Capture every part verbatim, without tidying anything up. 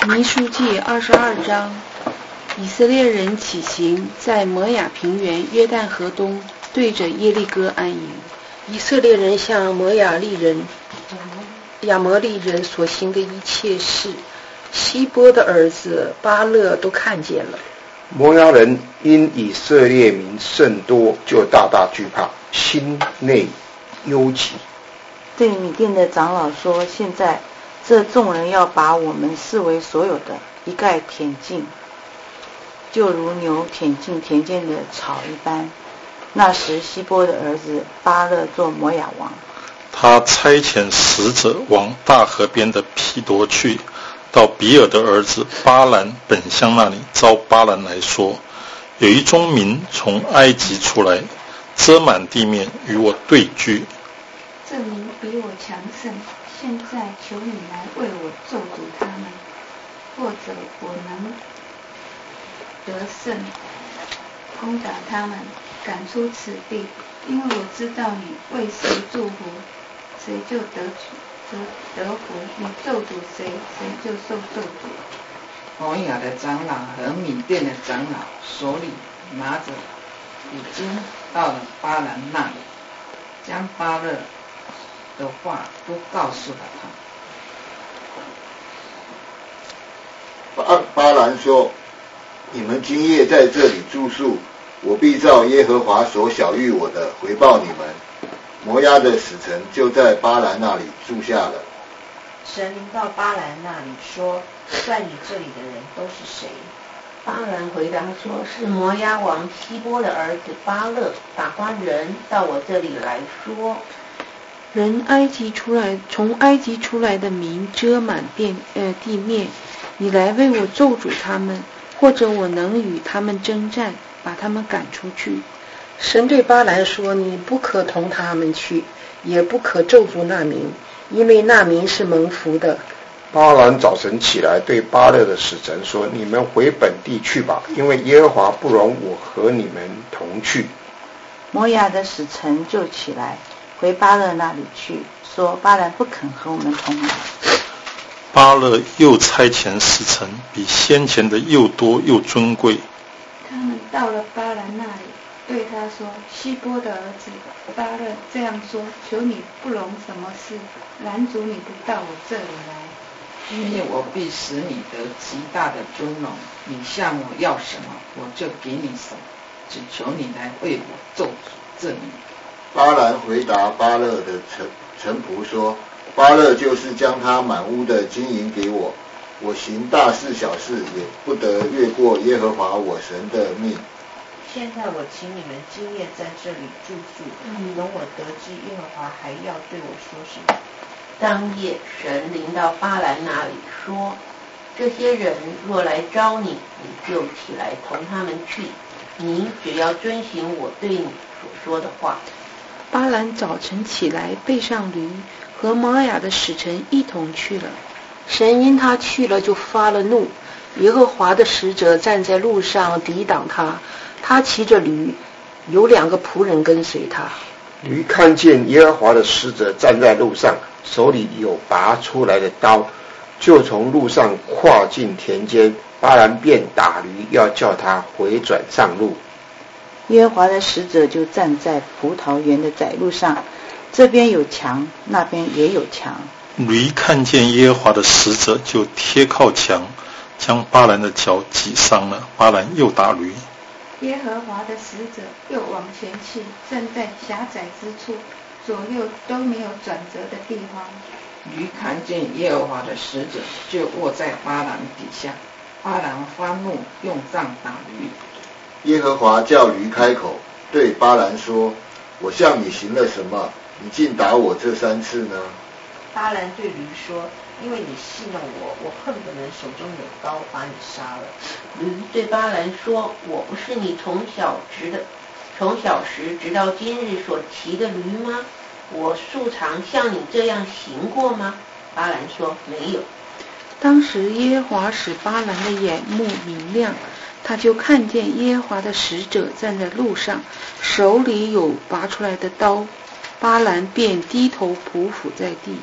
民数记二十二章，以色列人起行，在摩亚平原约旦河东，对着耶利哥安营。 以色列人向摩亚利人、亚摩利人所行的一切事，希波的儿子巴勒都看见了。 摩押人因以色列民甚多，就大大惧怕，心内忧急。 对米甸的长老说，现在这众人要把我们视为所有的，一概舔尽，就如牛舔尽田间的草一般。那时希波的儿子巴勒做摩亚王， 他差遣使者往大河边的毗夺去，到比尔的儿子巴兰本乡那里，招巴兰来说，有一宗民从埃及出来，遮满地面，与我对聚。 这民比我强盛，现在求你来为我咒诅他们，或者我能得胜攻打他们，赶出此地。因为我知道你为谁祝福，谁就得得得福；你咒诅谁，谁就受咒诅。 摩亚的长老和米甸的长老手里拿着，已经到了巴兰那里，将巴勒的话都告诉了他。巴巴兰说：“你们今夜在这里住宿，我必照耶和华所晓谕我的回报你们。”摩押的使臣就在巴兰那里住下了。 神临到巴兰那里说：“在你这里的人都是谁？” 巴兰回答说：“是摩押王希波的儿子巴勒打发人到我这里来说， 人埃及出来，从埃及出来的民遮满遍呃地面，你来为我咒诅他们，或者我能与他们征战，把他们赶出去。” 神对巴兰说：“你不可同他们去，也不可咒诅那民，因为那民是蒙福的。” 巴兰早晨起来，对巴勒的使臣说：“你们回本地去吧，因为耶和华不容我和你们同去。” 摩亚的使臣就起来回巴勒那里去，说巴兰不肯和我们同来。 巴勒又差遣使臣，比先前的又多又尊贵。 他们到了巴兰那里，对他说：“希波的儿子巴勒这样说，求你不容什么事，拦阻你不到我这里来。 因为我必使你得极大的尊荣，你向我要什么，我就给你什么，只求你来为我咒诅这民。” 巴兰回答巴勒的臣臣仆说：“巴勒就是将他满屋的金银给我，我行大事小事也不得越过耶和华我神的命。 现在我请你们今夜在这里住宿，容我得知耶和华还要对我说什么。” 当夜神临到巴兰那里说：“这些人若来招你，你就起来同他们去，你只要遵行我对你所说的话。” 巴兰早晨起来，背上驴，和摩亚的使臣一同去了。 神因他去了就发了怒，耶和华的使者站在路上抵挡他，他骑着驴，有两个仆人跟随他。 驴看见耶和华的使者站在路上，手里有拔出来的刀，就从路上跨进田间，巴兰便打驴，要叫他回转上路。 耶和华的使者就站在葡萄园的窄路上，这边有墙，那边也有墙。 驴看见耶和华的使者，就贴靠墙，将巴兰的脚挤伤了。巴兰又打驴。 耶和华的使者又往前去，站在狭窄之处，左右都没有转折的地方。 驴看见耶和华的使者，就卧在巴兰底下。巴兰发怒，用杖打驴。 耶和华叫驴开口，对巴兰说：“我向你行了什么？你竟打我这三次呢？” 巴兰对驴说：“因为你戏弄我，我恨不能手中有刀把你杀了。” 驴对巴兰说：“我不是你从小直的，从小时直到今日所骑的驴吗？我素常像你这样行过吗？”巴兰说：“没有。” 当时耶和华使巴兰的眼目明亮，他就看见耶和华的使者站在路上，手里有拔出来的刀，巴兰便低头匍匐在地。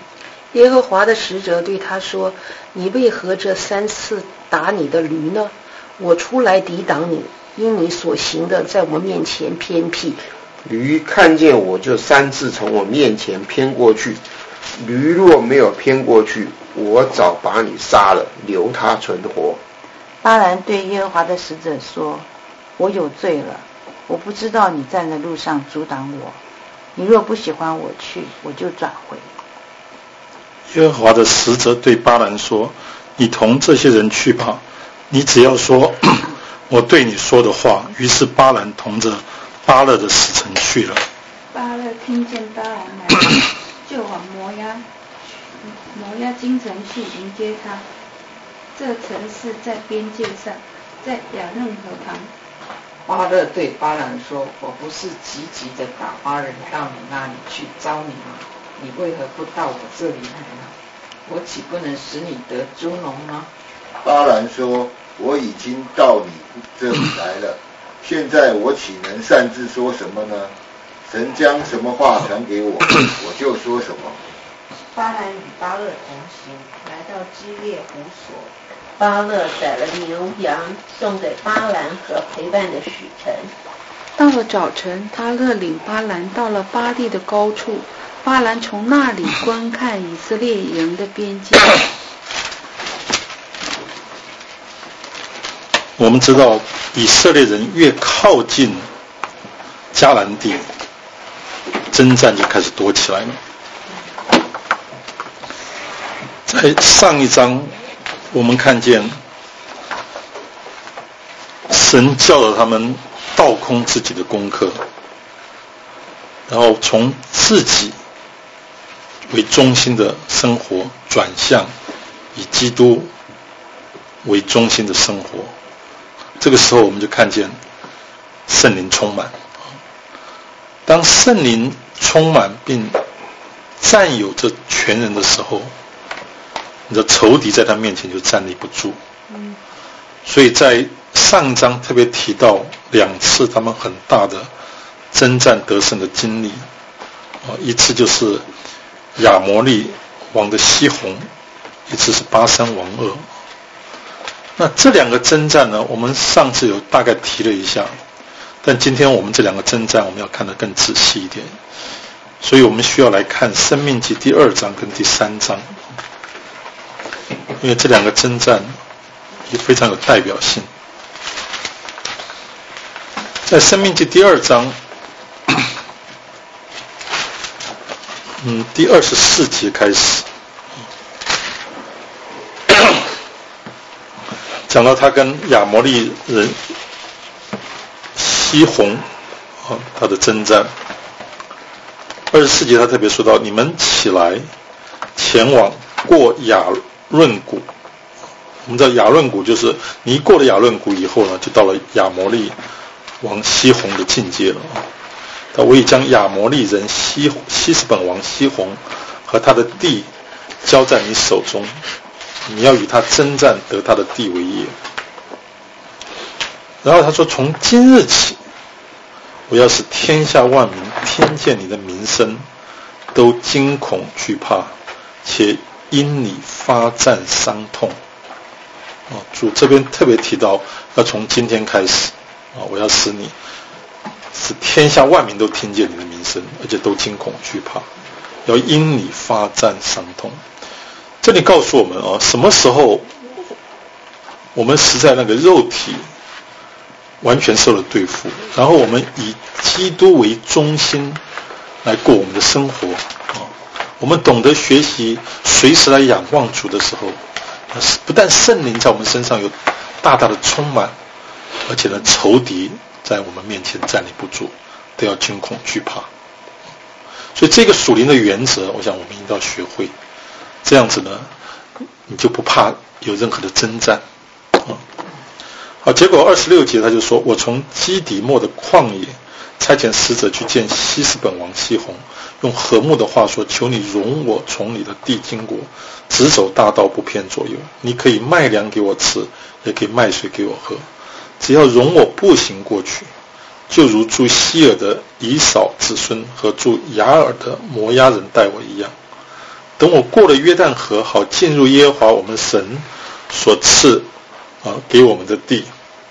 耶和华的使者对他说：你为何这三次打你的驴呢？我出来抵挡你，因你所行的在我面前偏僻。 驴看见我就三次从我面前偏过去，驴若没有偏过去，我早把你杀了，留他存活。 巴兰对耶和华的使者说：我有罪了，我不知道你站在路上阻挡我，你若不喜欢我去，我就转回。 耶和华的使者对巴兰说：你同这些人去吧，你只要说我对你说的话。于是巴兰同着巴勒的使臣去了。 巴勒听见巴兰来了，就往摩押摩押京城去迎接他。这城市在边界上，在雅嫩河旁。 巴勒对巴兰说：我不是急急的打发人到你那里去招你吗？你为何不到我这里来呢？我岂不能使你得尊荣吗？ 巴兰说：我已经到你这里来了，现在我岂能擅自说什么呢？神将什么话传给我，我就说什么。 巴兰与巴勒同行，来到基列湖所。巴勒宰了牛羊，送给巴兰和陪伴的使臣。 到了早晨，巴勒领巴兰到了巴地的高处，巴兰从那里观看以色列营的边界。 我们知道以色列人越靠近迦南地，征战就开始多起来了。在上一章我们看见神教导他们倒空自己的功课，然后从自己为中心的生活转向以基督为中心的生活。这个时候我们就看见圣灵充满。当圣灵充满并占有这全人的时候，你的仇敌在他面前就站立不住。所以在上章特别提到两次他们很大的征战得胜的经历，一次就是亚摩利王的西宏，一次是巴珊王噩。那这两个征战呢，我们上次有大概提了一下，但今天我们这两个征战我们要看得更仔细一点，所以我们需要来看申命记第二章跟第三章，因为这两个征战也非常有代表性。在申命记第二章嗯，第二十四节开始讲到他跟亚摩利人西宏啊他的征战。二十四节他特别说到，你们起来前往过雅论谷。我们知道雅论谷就是你一过了雅论谷以后呢，就到了亚摩利王西宏的境界了。他我已将亚摩利人西西斯本王西宏和他的地交在你手中，你要与他征战，得他的地为业。然后他说，从今日起，我要使天下万民听见你的名声，都惊恐惧怕，且因你发战伤痛。啊，主这边特别提到，要从今天开始，啊，我要使你使天下万民都听见你的名声，而且都惊恐惧怕，要因你发战伤痛。这里告诉我们啊，什么时候我们实在那个肉体完全受了对付，然后我们以基督为中心来过我们的生活啊，我们懂得学习随时来仰望主的时候，不但圣灵在我们身上有大大的充满，而且呢，仇敌在我们面前站立不住，都要惊恐惧怕。所以这个属灵的原则，我想我们应当学会。这样子呢，你就不怕有任何的征战。嗯、好，结果二十六节他就说，我从基底末的旷野差遣使者去见西斯本王西宏，用和睦的话说，求你容我从你的地经过，直走大道不偏左右，你可以卖粮给我吃，也可以卖水给我喝，只要容我步行过去，就如住希尔的以扫子孙和住雅尔的摩押人待我一样。 等我过了约旦河，好进入耶和华我们神所赐啊给我们的地。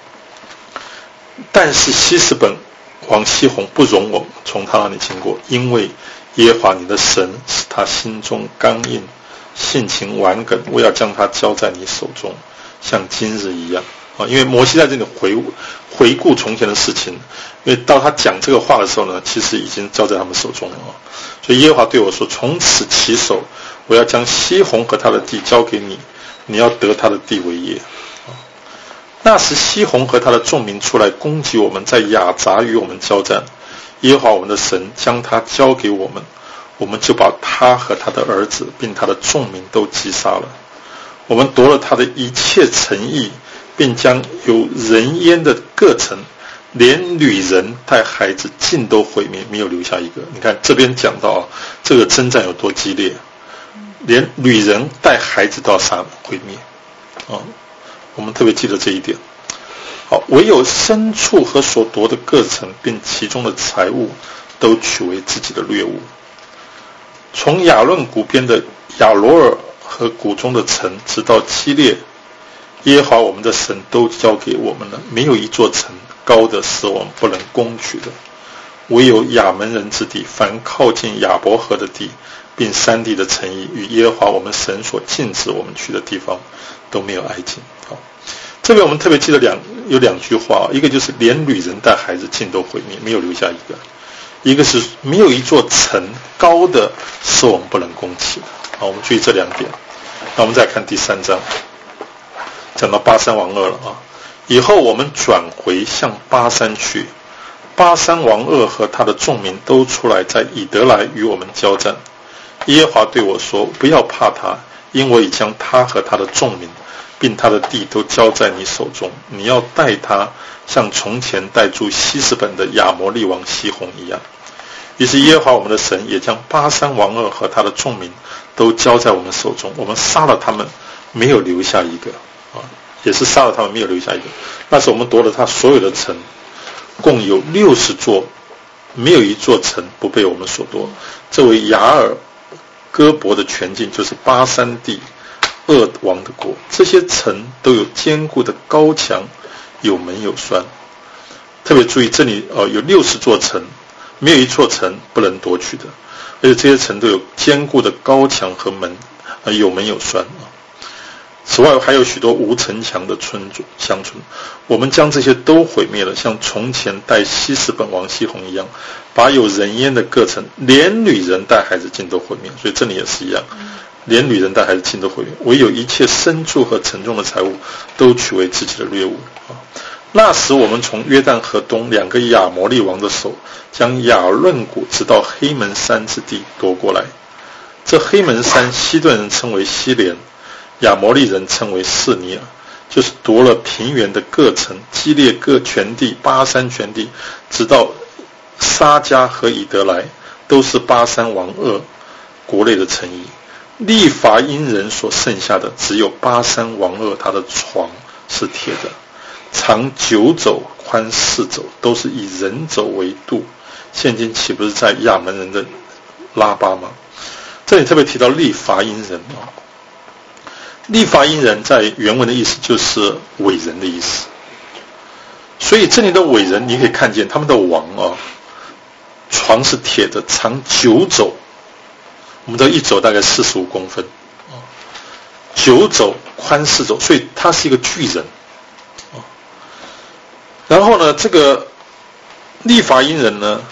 但是希实本王西宏不容我从他那里经过，因为耶和华你的神使他心中刚硬，性情顽梗，我要将他交在你手中，像今日一样啊。因为摩西在这里回回顾从前的事情，因为到他讲这个话的时候呢，其实已经交在他们手中了啊。所以耶和华对我说，从此起手，我要将西宏和他的地交给你，你要得他的地为业。那时西宏和他的众民出来攻击我们，在雅杂与我们交战，耶和华我们的神将他交给我们，我们就把他和他的儿子并他的众民都击杀了。我们夺了他的一切城邑，并将有人烟的各城，连女人带孩子尽都毁灭，没有留下一个。你看这边讲到啊，这个征战有多激烈，连女人带孩子都要杀毁灭啊。我们特别记得这一点。好，唯有牲畜和所夺的各城，并其中的财物，都取为自己的掠物。从亚论谷边的亚罗尔和谷中的城，直到基列，耶和华我们的神都交给我们了，没有一座城高的是我们不能攻取的。唯有亚门人之地，凡靠近亚伯河的地，并山地的城邑，与耶和华我们神所禁止我们去的地方，都没有挨近。好，这边我们特别记得两有两句话，一个就是连女人带孩子尽都毁灭，没有留下一个；一个是没有一座城高的是我们不能攻击的。好，我们注意这两点。那我们再看第三章，讲到巴山王噩了啊。以后我们转回向巴山去，巴山王噩和他的众民都出来在以德来与我们交战。耶和华对我说，不要怕他，因我已将他和他的众民并他的地都交在你手中，你要带他像从前带住希实本的亚摩利王西宏一样。于是耶和华我们的神也将巴山王噩和他的众民都交在我们手中，我们杀了他们，没有留下一个啊，也是杀了他们，没有留下一个。那时我们夺了他所有的城，共有六十座，没有一座城不被我们所夺。这为雅尔戈伯的全境，就是巴山地噩王的国，这些城都有坚固的高墙，有门有栓。特别注意这里呃有六十座城，没有一座城不能夺取的，而且这些城都有坚固的高墙和门，呃有门有栓啊。此外还有许多无城墙的村乡村，我们将这些都毁灭了，像从前带希实本王西宏一样，把有人烟的各城，连女人带孩子尽都毁灭。所以这里也是一样，连女人带孩子尽都毁灭，唯有一切牲畜和沉重的财物都取为自己的掠物啊。那时我们从约旦河东两个亚摩利王的手，将亚论谷直到黑门山之地夺过来。这黑门山西顿人称为西连，亚摩利人称为示尼尔，就是夺了平原的各城，基列各全地，巴山全地，直到沙迦和以德来，都是巴山王噩国内的城邑。利伐因人所剩下的，只有巴山王噩他的床是铁的，长九肘，宽四肘，都是以人肘为度。现今岂不是在亚门人的拉巴吗？这里特别提到利伐因人啊，利伐因人在原文的意思就是伟人的意思，所以这里的伟人你可以看见他们的王啊，床是铁的，长九肘，我们知道一肘大概四十五公分啊，九肘宽四肘，所以他是一个巨人啊。然后呢，这个利伐因人呢，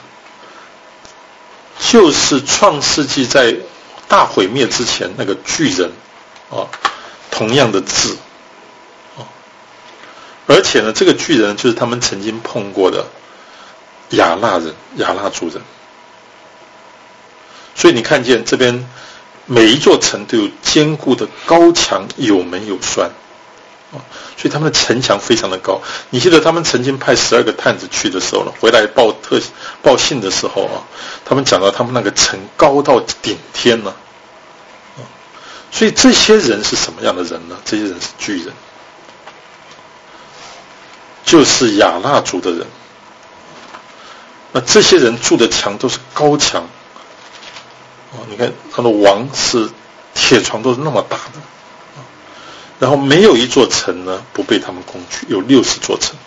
就是创世纪在大毁灭之前那个巨人啊，同样的字啊，而且呢，这个巨人就是他们曾经碰过的亚纳人，亚纳族人。所以你看见这边每一座城都有坚固的高墙，有门有栓啊，所以他们的城墙非常的高。你记得他们曾经派十二个探子去的时候呢，回来报特报信的时候啊，他们讲到他们那个城高到顶天呢啊，所以这些人是什么样的人呢？这些人是巨人，就是亚纳族的人。那这些人住的墙都是高墙啊，你看他的王是铁床都是那么大的，然后没有一座城呢不被他们攻取，有六十座城，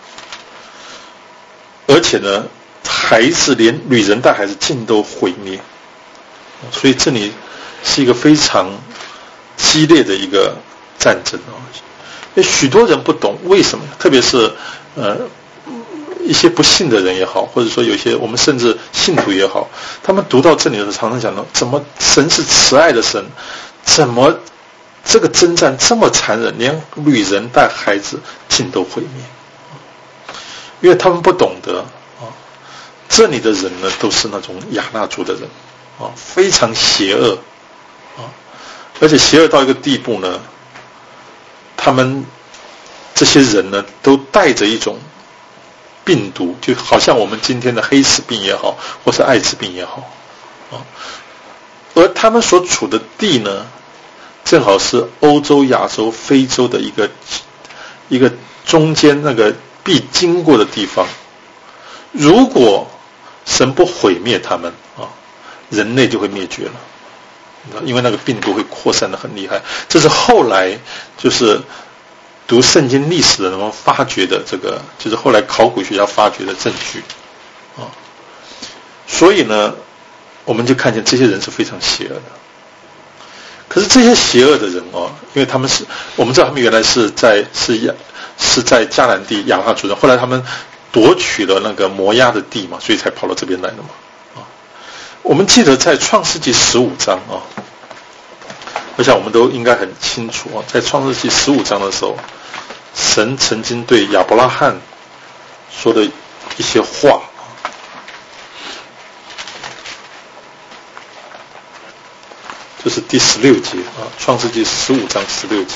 而且呢孩子连女人带孩子尽都毁灭，所以这里是一个非常激烈的一个战争啊！因为许多人不懂为什么，特别是呃一些不信的人也好，或者说有些我们甚至信徒也好，他们读到这里的时候，常常讲到，怎么神是慈爱的神，怎么这个征战这么残忍，连女人带孩子尽都毁灭？因为他们不懂得啊，这里的人呢都是那种亚纳族的人啊，非常邪恶啊，而且邪恶到一个地步呢，他们这些人呢都带着一种病毒，就好像我们今天的黑死病也好，或是艾滋病也好啊，而他们所处的地呢，正好是欧洲、亚洲、非洲的一个一个中间那个必经过的地方。如果神不毁灭他们啊，人类就会灭绝了，因为那个病毒会扩散得很厉害。这是后来就是读圣经历史的人们发掘的，这个就是后来考古学家发掘的证据啊。所以呢，我们就看见这些人是非常邪恶的。可是这些邪恶的人哦，因为他们是我们知道他们原来是在是亚是在迦南地亚纳族人，后来他们夺取了那个摩押的地嘛，所以才跑到这边来的嘛。啊，我们记得在创世纪十五章啊，我想我们都应该很清楚啊，在创世纪十五章的时候，神曾经对亚伯拉罕说的一些话。这是第十六节啊，创世纪十五章十六节。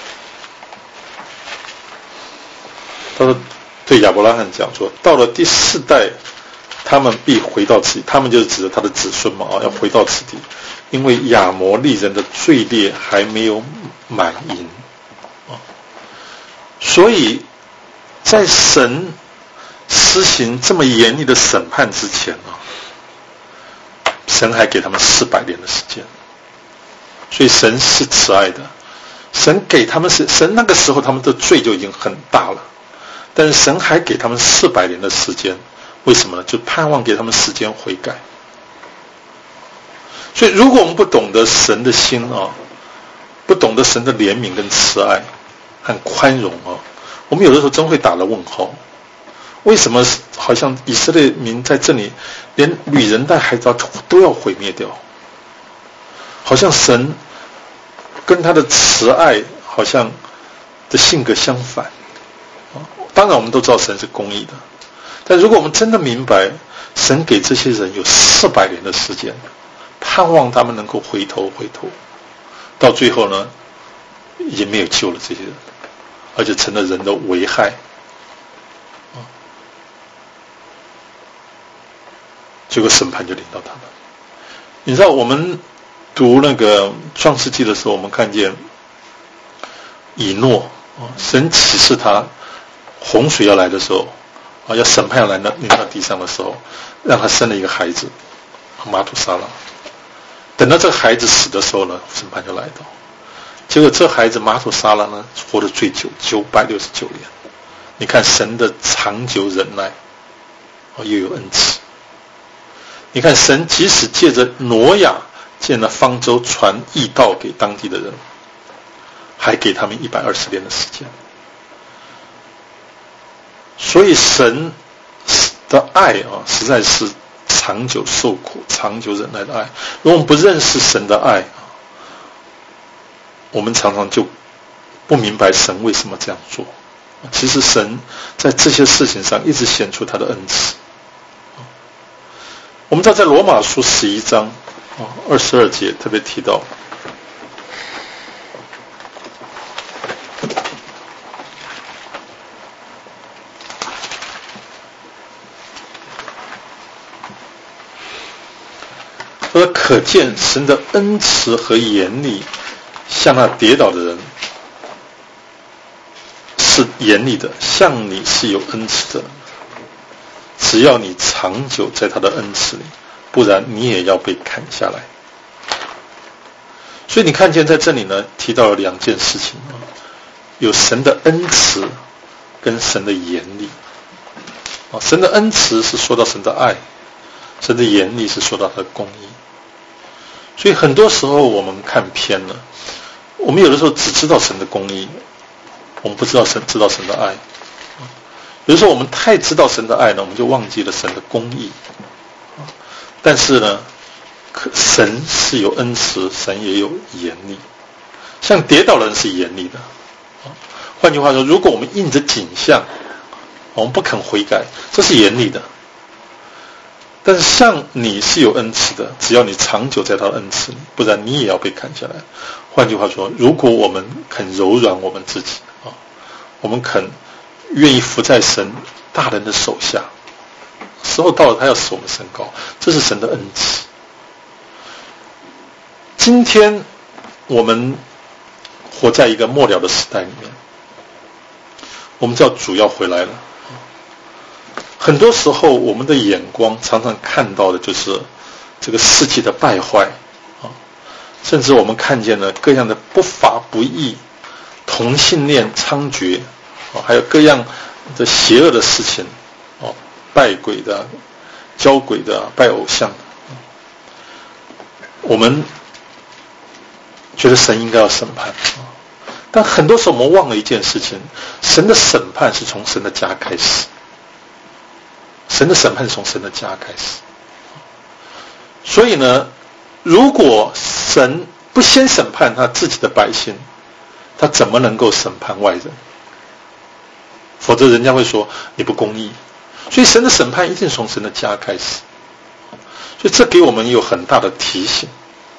他说对亚伯拉罕讲说，到了第四代，他们必回到此地，他们就是指着他的子孙嘛啊，要回到此地，因为亚摩利人的罪孽还没有满盈啊，所以在神施行这么严厉的审判之前啊，神还给他们四百年的时间。所以神是慈爱的，神给他们是神那个时候他们的罪就已经很大了，但是神还给他们四百年的时间，为什么呢？就盼望给他们时间悔改。所以如果我们不懂得神的心啊，不懂得神的怜悯跟慈爱和宽容啊，我们有的时候真会打了问号，为什么好像以色列民在这里连女人带孩子都要毁灭掉？好像神跟他的慈爱好像的性格相反。当然我们都知道神是公义的，但如果我们真的明白神给这些人有四百年的时间，盼望他们能够回头回头，到最后呢也没有救了这些人，而且成了人的危害，结果审判就临到他们。你知道我们读那个创世纪的时候，我们看见以诺，神启示他洪水要来的时候，要审判要来临到地上的时候，让他生了一个孩子马土沙拉。等到这个孩子死的时候呢，审判就来到。结果这孩子马土沙拉呢，活得最久，九百六十九年。你看神的长久忍耐，又有恩慈。你看神即使借着挪亚建了方舟，传义道给当地的人，还给他们一百二十年的时间。所以神的爱啊，实在是长久受苦、长久忍耐的爱。如果我们不认识神的爱，我们常常就不明白神为什么这样做。其实神在这些事情上一直显出他的恩慈。我们知道在罗马书十一章二十二节特别提到，而可见神的恩慈和严厉向那跌倒的人是严厉的，向你是有恩慈的，只要你长久在他的恩慈里，不然你也要被砍下来。 所以你看见在这里呢，提到了两件事情啊，有神的恩慈跟神的严厉啊。神的恩慈是说到神的爱，神的严厉是说到他的公义。所以很多时候我们看偏了，我们有的时候只知道神的公义，我们不知道神知道神的爱。有的时候我们太知道神的爱呢，我们就忘记了神的公义。但是呢，神是有恩慈，神也有严厉。像跌倒的人是严厉的，换句话说，如果我们印着景象，我们不肯悔改，这是严厉的。但是像你是有恩慈的，只要你长久在他的恩慈里，不然你也要被砍下来。换句话说，如果我们肯柔软我们自己啊，我们肯愿意伏在神大人的手下，时候到了他要使我们升高，这是神的恩慈。今天我们活在一个末了的时代里面，我们知道主要回来了。很多时候我们的眼光常常看到的就是这个世界的败坏啊，甚至我们看见了各样的不法不义、同性恋猖獗啊，还有各样的邪恶的事情啊，拜鬼的、教鬼的、拜偶像的。我们觉得神应该要审判啊，但很多时候我们忘了一件事情，神的审判是从神的家开始。神的审判是从神的家开始，所以呢，如果神不先审判他自己的百姓，他怎么能够审判外人？否则人家会说你不公义。所以神的审判一定从神的家开始，所以这给我们有很大的提醒。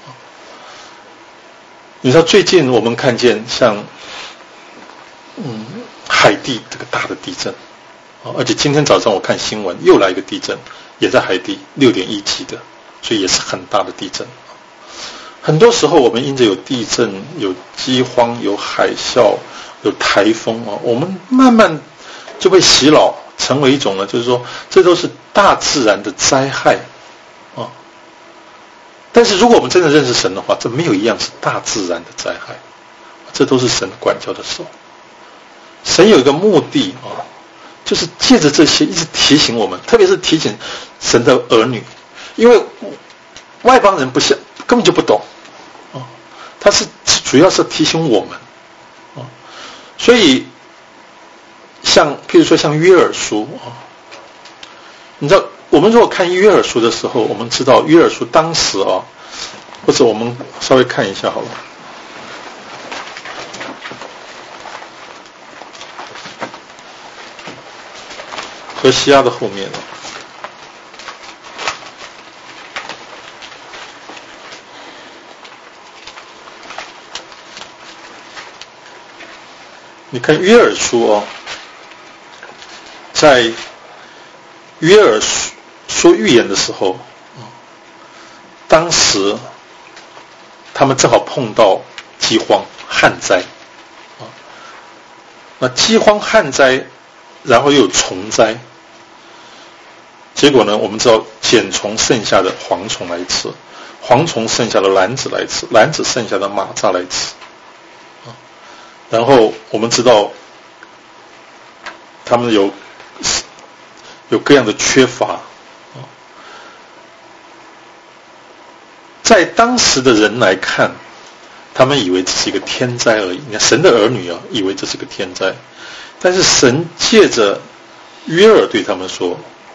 你知道最近我们看见像嗯海地这个大的地震。而且今天早上我看新闻，又来一个地震，也在海地，六点一级的，所以也是很大的地震。很多时候我们因着有地震、有饥荒、有海啸、有台风啊，我们慢慢就被洗脑，成为一种呢，就是说这都是大自然的灾害啊。但是如果我们真的认识神的话，这没有一样是大自然的灾害，这都是神管教的手。神有一个目的啊。就是借着这些一直提醒我们，特别是提醒神的儿女，因为外邦人不像根本就不懂啊，他是主要是提醒我们啊，所以像譬如说像约珥书啊，你知道我们如果看约珥书的时候，我们知道约珥书当时啊，或者我们稍微看一下好了。何西阿的后面，你看约珥书哦，在约珥说预言的时候，当时他们正好碰到饥荒旱灾啊，那饥荒旱灾，然后又有虫灾。结果呢，我们知道茧虫剩下的蝗虫来吃，蝗虫剩下的蓝子来吃，蓝子剩下的蚂蚱来吃。然后我们知道他们有有各样的缺乏。在当时的人来看，他们以为这是一个天灾而已。你看神的儿女啊，以为这是个天灾，但是神借着约珥对他们说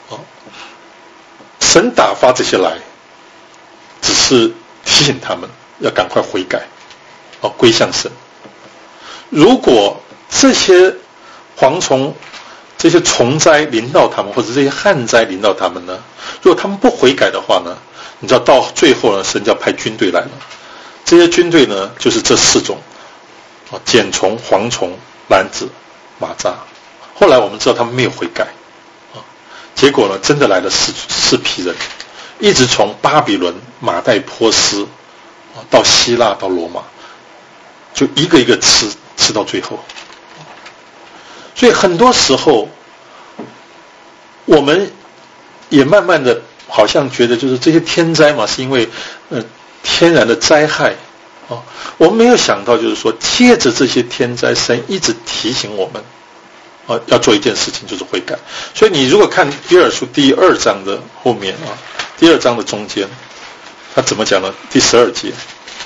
神打发这些来，只是提醒他们要赶快悔改，哦，归向神。如果这些蝗虫、这些虫灾临到他们，或者这些旱灾临到他们呢，如果他们不悔改的话呢，你知道到最后呢，神就要派军队来了。这些军队呢，就是这四种：啊，茧虫、蝗虫、蓝子、蚂蚱。后来我们知道他们没有悔改。结果呢，真的来了四四批人，一直从巴比伦、马代波斯到希腊到罗马，就一个一个吃吃到最后。所以很多时候，我们也慢慢的好像觉得，就是这些天灾嘛，是因为呃天然的灾害哦，我们没有想到，就是说，借着这些天灾，神一直提醒我们，啊，要做一件事情，就是悔改。所以你如果看约珥书第二章的后面啊，第二章的中间，他怎么讲呢？第十二节，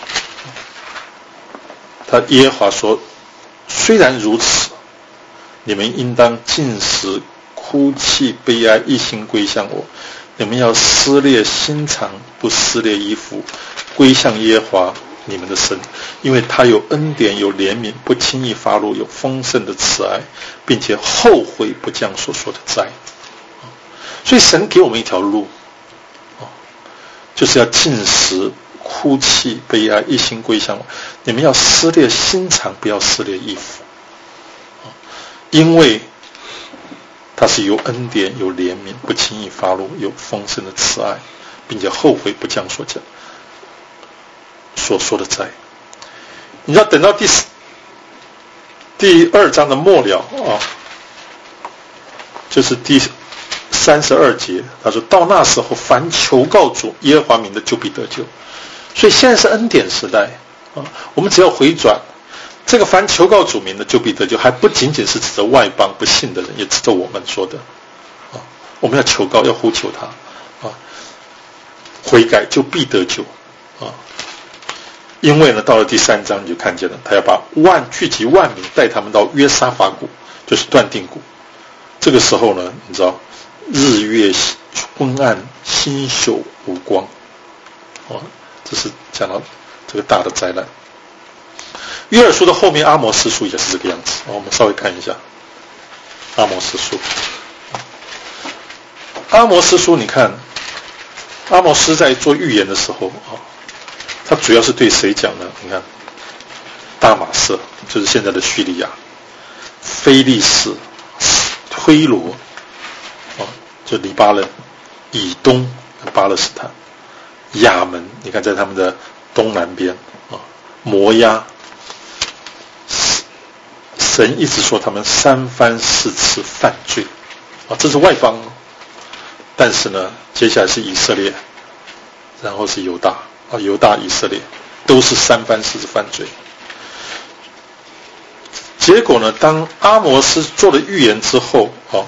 他耶和华说：“虽然如此，你们应当禁食、哭泣、悲哀，一心归向我。你们要撕裂心肠，不撕裂衣服，归向耶和华你们的神，因为他有恩典，有怜悯，不轻易发怒，有丰盛的慈爱，并且后悔不降所说的灾。”所以神给我们一条路，就是要禁食、哭泣、悲哀，一心归向我。你们要撕裂心肠，不要撕裂衣服，因为他是有恩典，有怜悯，不轻易发怒，有丰盛的慈爱，并且后悔不降所讲所说的灾。你要等到第第二章的末了啊，就是第三十二节，他说到那时候，凡求告主耶和华名的，就必得救。所以现在是恩典时代啊，我们只要回转，这个凡求告主名的，就必得救，还不仅仅是指着外邦不信的人，也指着我们说的啊。我们要求告，要呼求他啊，悔改就必得救啊。因为呢，到了第三章你就看见了，他要把万聚集万民，带他们到约沙法谷，就是断定谷。这个时候呢，你知道，日月昏暗，星宿无光，哦，这是讲到这个大的灾难。约珥书的后面，阿摩司书也是这个样子。哦，我们稍微看一下阿摩司书。阿摩司书，你看，阿摩司在做预言的时候啊，他主要是对谁讲呢？你看，大马色就是现在的叙利亚，非利士、推罗，啊，就黎巴嫩、以东、巴勒斯坦、亚门，你看在他们的东南边啊，摩押。神一直说他们三番四次犯罪啊，这是外邦。但是呢，接下来是以色列，然后是犹大啊，犹大、以色列都是三番四次犯罪。结果呢，当阿摩斯做了预言之后啊，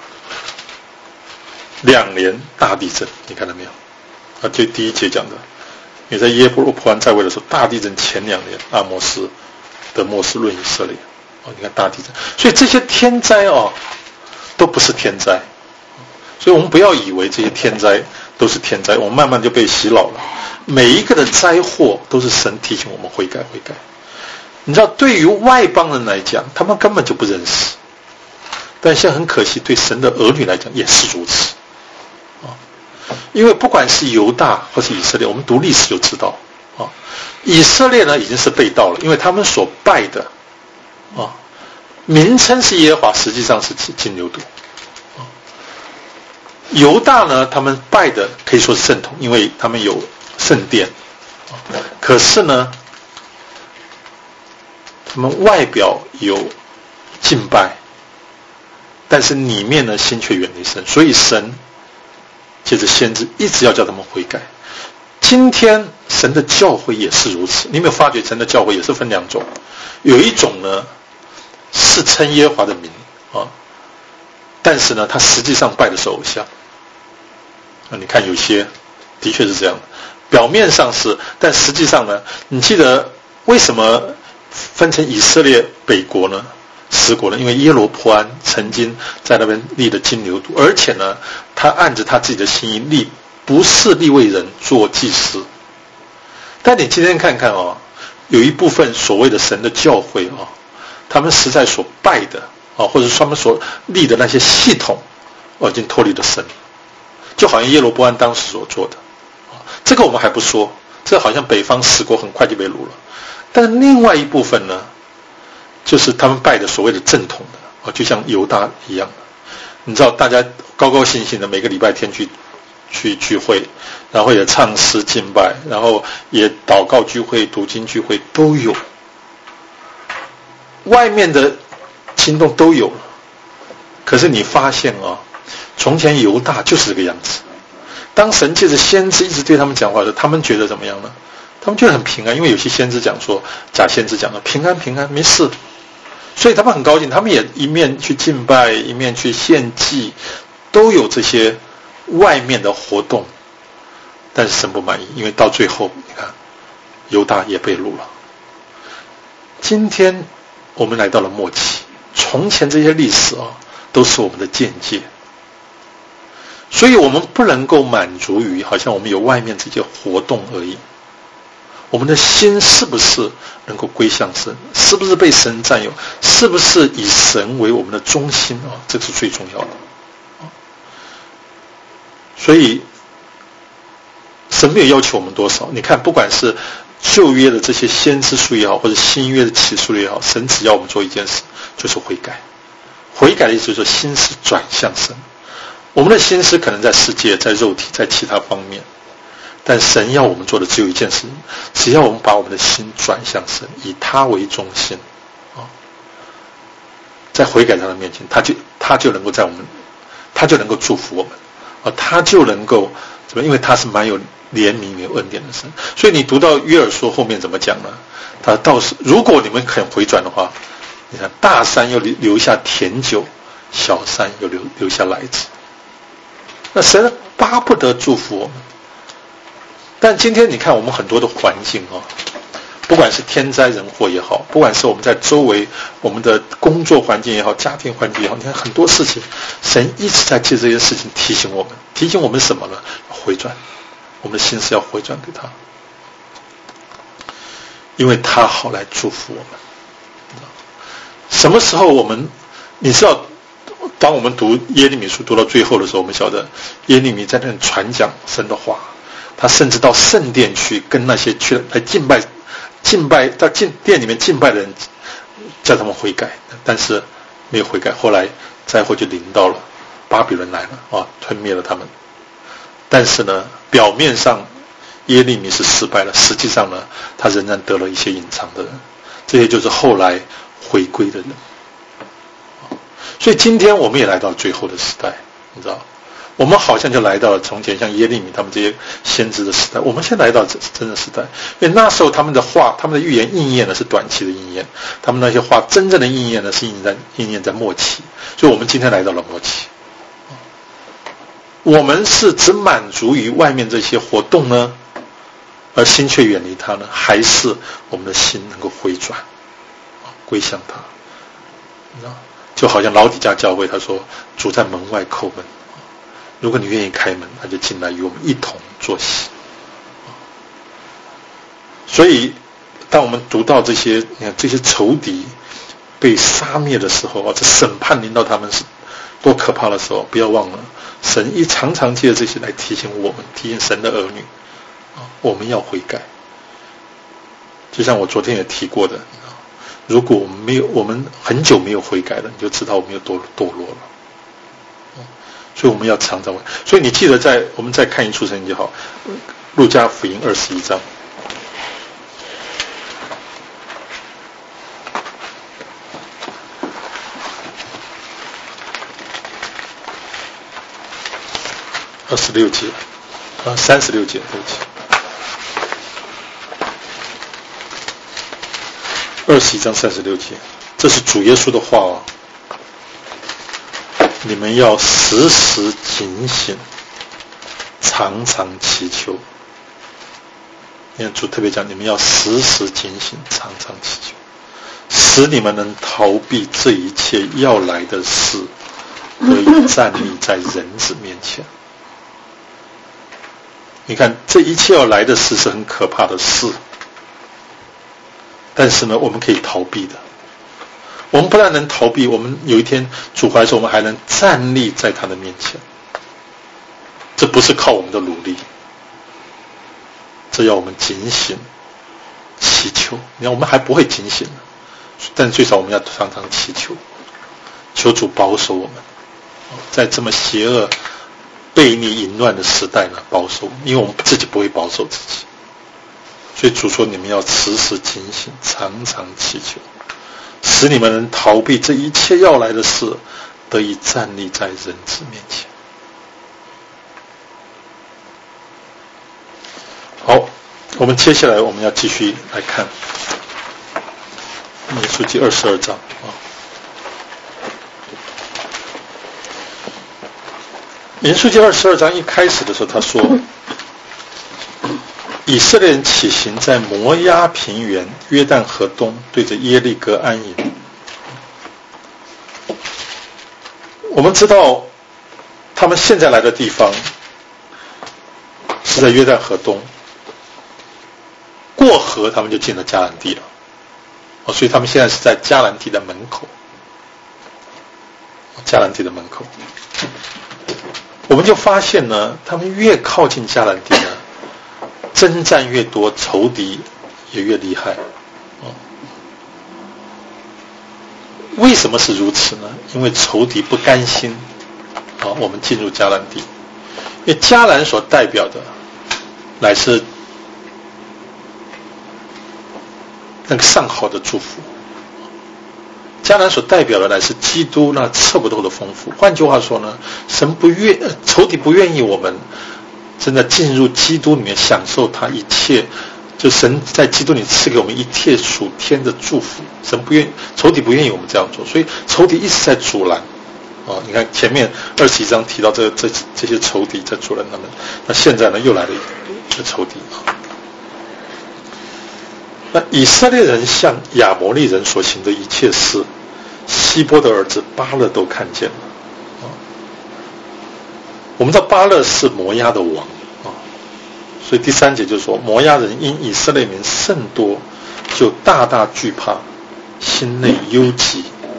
两年大地震，你看到没有？啊，就第一节讲的，你在耶布罗波安在位的时候，大地震前两年，阿摩斯的末世论以色列。哦，你看大地震，所以这些天灾哦，都不是天灾，所以我们不要以为这些天灾都是天灾，我们慢慢就被洗脑了。每一个的灾祸都是神提醒我们悔改悔改。你知道，对于外邦人来讲，他们根本就不认识，但现在很可惜，对神的儿女来讲也是如此啊。因为不管是犹大或是以色列，我们读历史就知道啊，以色列呢已经是被盗了，因为他们所拜的。啊，名称是耶和华，实际上是金牛犊。啊，犹大呢，他们拜的可以说是正统，因为他们有圣殿。啊，可是呢，他们外表有敬拜，但是里面呢，心却远离神。所以神借着先知一直要叫他们悔改。今天神的教会也是如此，你有没有发觉神的教会也是分两种？有一种呢，是称耶和华的名啊，但是呢，他实际上拜的是偶像啊。你看有些的确是这样的，表面上是，但实际上呢，你记得为什么分成以色列北国呢？十国呢？因为耶罗波安曾经在那边立了金牛犊，而且呢，他按着他自己的心意立，不是利未人做祭司。但你今天看看哦，有一部分所谓的神的教会啊。他们实在所拜的啊，或者是他们所立的那些系统，哦，已经脱离了神，就好像耶罗波安当时所做的。啊，这个我们还不说，这好像北方十国很快就被掳了。但另外一部分呢，就是他们拜的所谓的正统的，啊，就像犹大一样的。你知道，大家高高兴兴的每个礼拜天去去聚会，然后也唱诗敬拜，然后也祷告聚会、读经聚会都有。外面的行动都有了，可是你发现啊，从前犹大就是这个样子。当神借着先知一直对他们讲话的时候，他们觉得怎么样呢？ 他们觉得很平安，因为有些先知讲说，假先知讲了平安平安没事，所以他们很高兴，他们也一面去敬拜，一面去献祭，都有这些外面的活动。但是神不满意，因为到最后你看犹大也被掳了。今天我们来到了末期，从前这些历史啊都是我们的见解，所以我们不能够满足于好像我们有外面这些活动而已。我们的心是不是能够归向神？是不是被神占有？是不是以神为我们的中心啊？这是最重要的。所以神没有要求我们多少。你看，不管是旧约的这些先知书也好，或者新约的启示录也好，神只要我们做一件事，就是悔改。悔改的意思就是说心思转向神。我们的心思可能在世界，在肉体，在其他方面，但神要我们做的只有一件事，只要我们把我们的心转向神，以他为中心啊，在悔改他的面前，他就他就能够在我们，他就能够祝福我们啊，他就能够怎么？因为他是蛮有怜悯、有恩典的神。所以你读到约珥书后面怎么讲呢？他倒是，如果你们肯回转的话，你看大山又留下甜酒，小山又留留下奶子。那神巴不得祝福我们。但今天你看我们很多的环境啊，不管是天灾人祸也好，不管是我们在周围我们的工作环境也好，家庭环境也好，你看很多事情，神一直在借这些事情提醒我们，提醒我们什么呢？回转，我们的心思要回转给他，因为他好来祝福我们。什么时候我们，你知道，当我们读耶利米书读到最后的时候，我们晓得耶利米在那里传讲神的话，他甚至到圣殿去跟那些去来敬拜敬拜到进殿里面敬拜的人叫他们悔改，但是没有悔改，后来灾祸就临到了，巴比伦来了啊，吞灭了他们。但是呢，表面上耶利米是失败了，实际上呢，他仍然得了一些隐藏的人，这些就是后来回归的人。所以今天我们也来到了最后的时代，你知道，我们好像就来到了从前像耶利米他们这些先知的时代，我们现在来到真的时代，因为那时候他们的话，他们的预言应验呢是短期的应验，他们那些话真正的应验呢是应验在应验在末期，所以我们今天来到了末期。我们是只满足于外面这些活动呢，而心却远离他呢，还是我们的心能够回转归向他？你知道，就好像老底嘉教会他说，主在门外叩门，如果你愿意开门，他就进来与我们一同坐席。所以当我们读到这些你看这些仇敌被杀灭的时候啊，这审判临到他们是多可怕的时候，不要忘了神一常常借这些来提醒我们，提醒神的儿女啊，我们要悔改。就像我昨天也提过的，如果我们没有，我们很久没有悔改了，你就知道我们有多堕落了。所以我们要常常，所以你记得在我们再看一处圣经就好，路加福音二十一章。二十六节，啊，三十六节，对不起，二十一章三十六节，这是主耶稣的话哦。你们要时时警醒，常常祈求。你看主特别讲，你们要时时警醒，常常祈求，使你们能逃避这一切要来的事，得以站立在人子面前。你看这一切要来的事是很可怕的事，但是呢我们可以逃避的。我们不但能逃避，我们有一天主回来的时候，我们还能站立在他的面前。这不是靠我们的努力，这要我们警醒祈求。你看我们还不会警醒，但最少我们要常常祈求，求主保守我们，在这么邪恶悖逆淫乱的时代呢，保守，因为我们自己不会保守自己，所以主说你们要时时警醒，常常祈求，使你们能逃避这一切要来的事，得以站立在人子面前。好， 我们接下来我们要继续来看民数记二十二章啊。民数记二十二章一开始的时候，他说，以色列人起行在摩押平原约旦河东，对着耶利哥安营。我们知道他们现在来的地方是在约旦河东，过河他们就进了迦南地了，哦，所以他们现在是在迦南地的门口，迦南地的门口。我们就发现呢，他们越靠近迦南地呢，征战越多，仇敌也越厉害。哦，为什么是如此呢？因为仇敌不甘心啊，我们进入迦南地，因为迦南所代表的乃是那个上好的祝福，迦南所代表的乃是基督那测不透的丰富。换句话说呢，神不愿，仇敌不愿意我们真的进入基督里面享受他一切，就神在基督里赐给我们一切属天的祝福。神不愿，仇敌不愿意我们这样做，所以仇敌一直在阻拦。哦，你看前面二十一章提到这这这些仇敌在阻拦他们，那现在呢又来了一个仇敌啊。那以色列人向亚摩利人所行的一切事，希波的儿子巴勒都看见了。啊，我们知道巴勒是摩押的王啊，所以第三节就说，摩押人因以色列民甚多，就大大惧怕，心内忧急。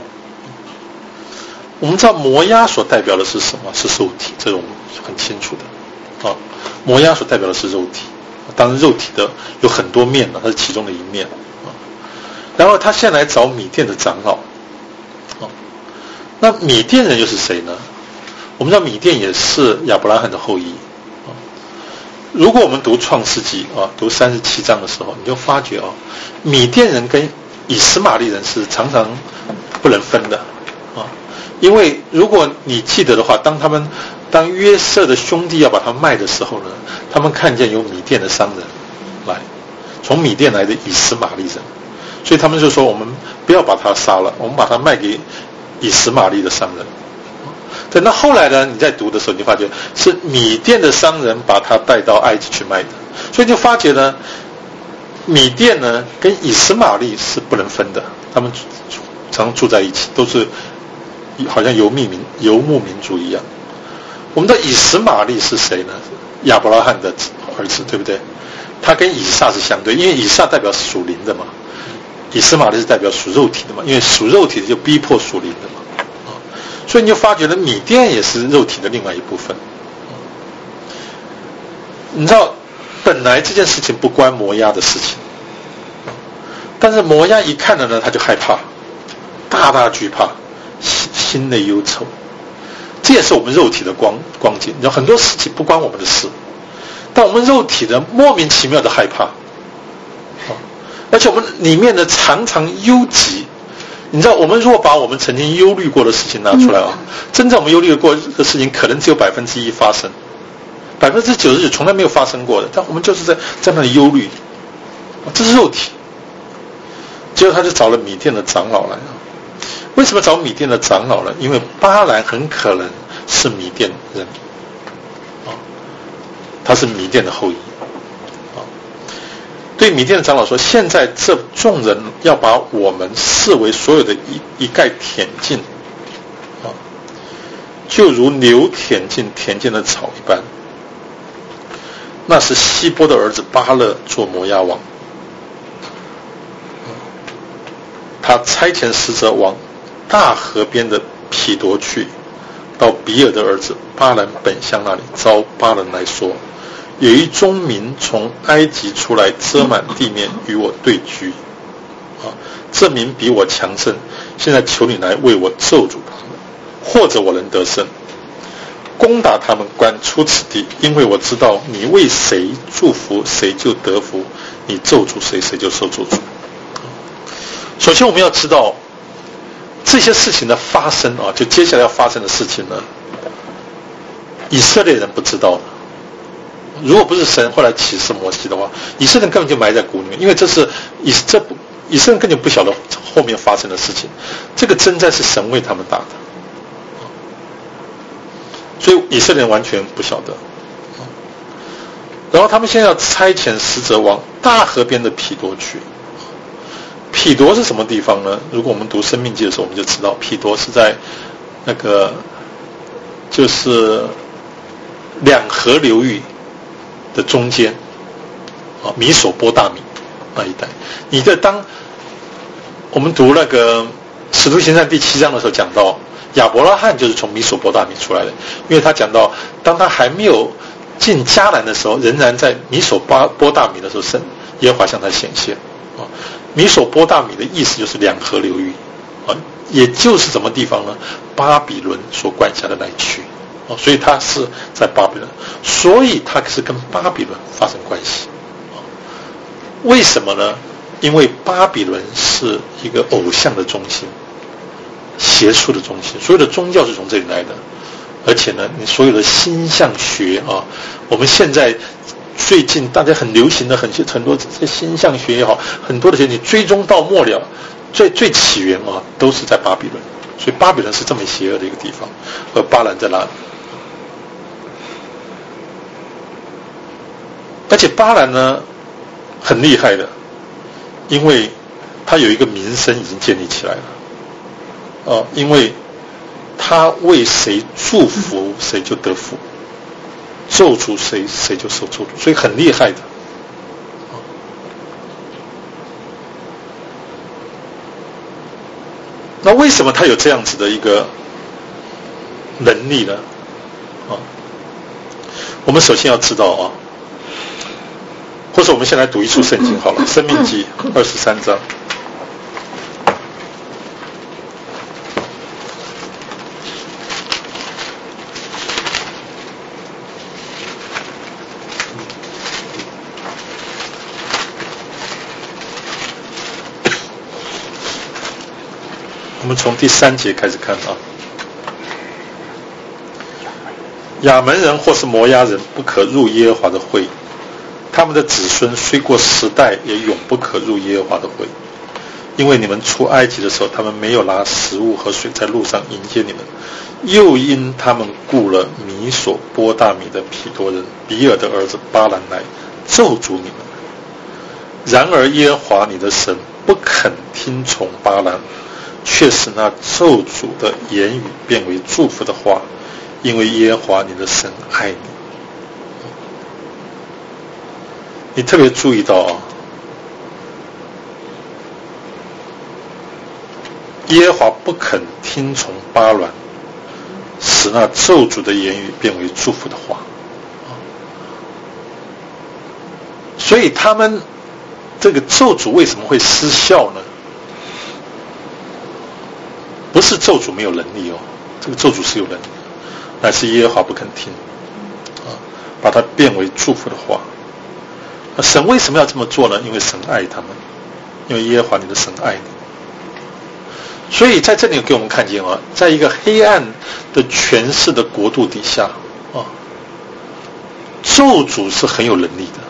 我们知道摩押所代表的是什么？是肉体，这种很清楚的啊。摩押所代表的是肉体，当然肉体的有很多面了，它是其中的一面啊。然后他现在来找米甸的长老啊，那米甸人又是谁呢？我们知道米甸也是亚伯拉罕的后裔啊。如果我们读创世纪啊，读三十七章的时候，你就发觉啊，米甸人跟以实玛利人是常常不能分的啊。因为如果你记得的话，当他们当约瑟的兄弟要把他卖的时候呢，他们看见有米甸的商人来，从米甸来的以实玛利人，所以他们就说，我们不要把他杀了，我们把他卖给以实玛利的商人。等到后来呢，你在读的时候，你就发觉是米甸的商人把他带到埃及去卖的，所以就发觉呢，米甸呢跟以实玛利是不能分的，他们常常住在一起，都是好像游牧民游牧民族一样。我们的以实玛利是谁呢？亚伯拉罕的儿子，对不对？他跟以撒是相对，因为以撒代表属灵的嘛，以实玛利是代表属肉体的嘛，因为属肉体的就逼迫属灵的嘛，啊，所以你就发觉了米甸也是肉体的另外一部分。你知道，本来这件事情不关摩押的事情，但是摩押一看了呢，他就害怕，大大惧怕，心内忧愁。这也是我们肉体的光光景。你知道，很多事情不关我们的事，但我们肉体的莫名其妙的害怕，而且我们里面的常常忧急。你知道，我们如果把我们曾经忧虑过的事情拿出来啊，真正我们忧虑过的事情可能只有百分之一发生，百分之九十九从来没有发生过的，但我们就是在在那里忧虑，这是肉体。结果他就找了米甸的长老来啊。为什么找米甸的长老呢？因为巴兰很可能是米甸人啊，他是米甸的后裔啊。对米甸的长老说，现在这众人要把我们视为所有的一一概舔尽啊，就如牛舔尽田间的草一般。那是希波的儿子巴勒做摩押王，他差遣使者往大河边的毗夺去，到比尔的儿子巴兰本乡那里，招巴兰来说，有一宗民从埃及出来，遮满地面，与我对居啊，这民比我强盛，现在求你来为我咒诅他们，或者我能得胜，攻打他们，赶出此地，因为我知道你为谁祝福，谁就得福，你咒诅谁，谁就受咒诅。首先我们要知道这些事情的发生啊，就接下来要发生的事情呢，以色列人不知道的如果不是神后来启示摩西的话，以色列人根本就埋在谷里面，因为这是以这以色列人根本不晓得后面发生的事情，这个征战是神为他们打的，所以以色列人完全不晓得。然后他们现在要差遣使者往大河边的毗多去。毗多是什么地方呢？如果我们读生命记的时候，我们就知道毗多是在那个就是两河流域的中间啊，米索波大米那一带。你的当我们读那个使徒行传第七章的时候讲到，亚伯拉罕就是从米索波大米出来的，因为他讲到当他还没有进迦南的时候，仍然在米索波大米的时候，神耶和华向他显现啊。米索波大米的意思就是两河流域啊，也就是什么地方呢？巴比伦所管辖的那一区啊，所以他是在巴比伦，所以他是跟巴比伦发生关系啊。为什么呢？因为巴比伦是一个偶像的中心，邪术的中心，所有的宗教是从这里来的。而且呢，你所有的星象学啊，我们现在最近大家很流行的很很多这些星象学也好，很多的学你追踪到末了，最最起源啊，都是在巴比伦。所以巴比伦是这么邪恶的一个地方，而巴兰在哪里？而且巴兰呢，很厉害的，因为他有一个名声已经建立起来了，哦、呃，因为他为谁祝福谁就得福，咒诅谁谁就受咒诅，所以很厉害的。那为什么他有这样子的一个能力呢？啊，我们首先要知道啊，或者我们先来读一处圣经好了，《生命记》二十三章。我们从第三节开始看啊。亚门人或是摩押人不可入耶和华的会，他们的子孙虽过十代，也永不可入耶和华的会。因为你们出埃及的时候，他们没有拿食物和水在路上迎接你们，又因他们雇了米所波大米的毗多人比尔的儿子巴兰来咒诅你们。然而耶和华你的神不肯听从巴兰，却使那咒诅的言语变为祝福的话，因为耶和华你的神爱你。你特别注意到啊，耶和华不肯听从巴兰，使那咒诅的言语变为祝福的话。所以他们这个咒诅为什么会失效呢？不是咒诅没有能力哦，这个咒诅是有能力的，乃是耶和华不肯听啊，把它变为祝福的话。神为什么要这么做呢？因为神爱他们，因为耶和华你的神爱你。所以在这里给我们看见啊，在一个黑暗的权势的国度底下啊，咒诅是很有能力的，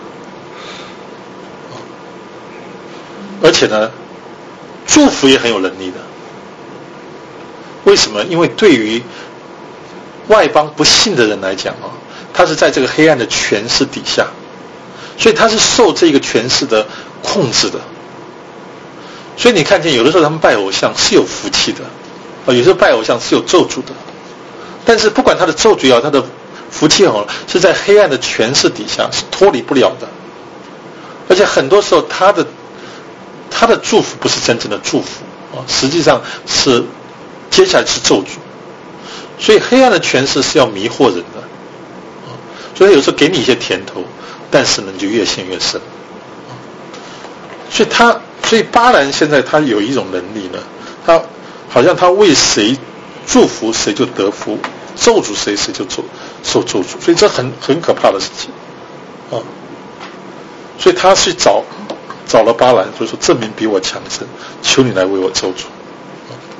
而且呢，祝福也很有能力的。为什么？因为对于外邦不信的人来讲啊，他是在这个黑暗的权势底下，所以他是受这个权势的控制的。所以你看见有的时候他们拜偶像是有福气的，啊，有时候拜偶像是有咒诅的。但是不管他的咒诅也好，他的福气也好，是在黑暗的权势底下是脱离不了的。而且很多时候他的他的祝福不是真正的祝福啊，实际上是接下来是咒诅。所以黑暗的权势是要迷惑人的，所以有时候给你一些甜头，但是呢你就越陷越深。所以他所以巴兰现在他有一种能力呢，他好像他为谁祝福谁就得福，咒诅谁谁就受咒诅，所以这很很可怕的事情啊。所以他去找找了巴兰，就说证明比我强盛，求你来为我咒诅。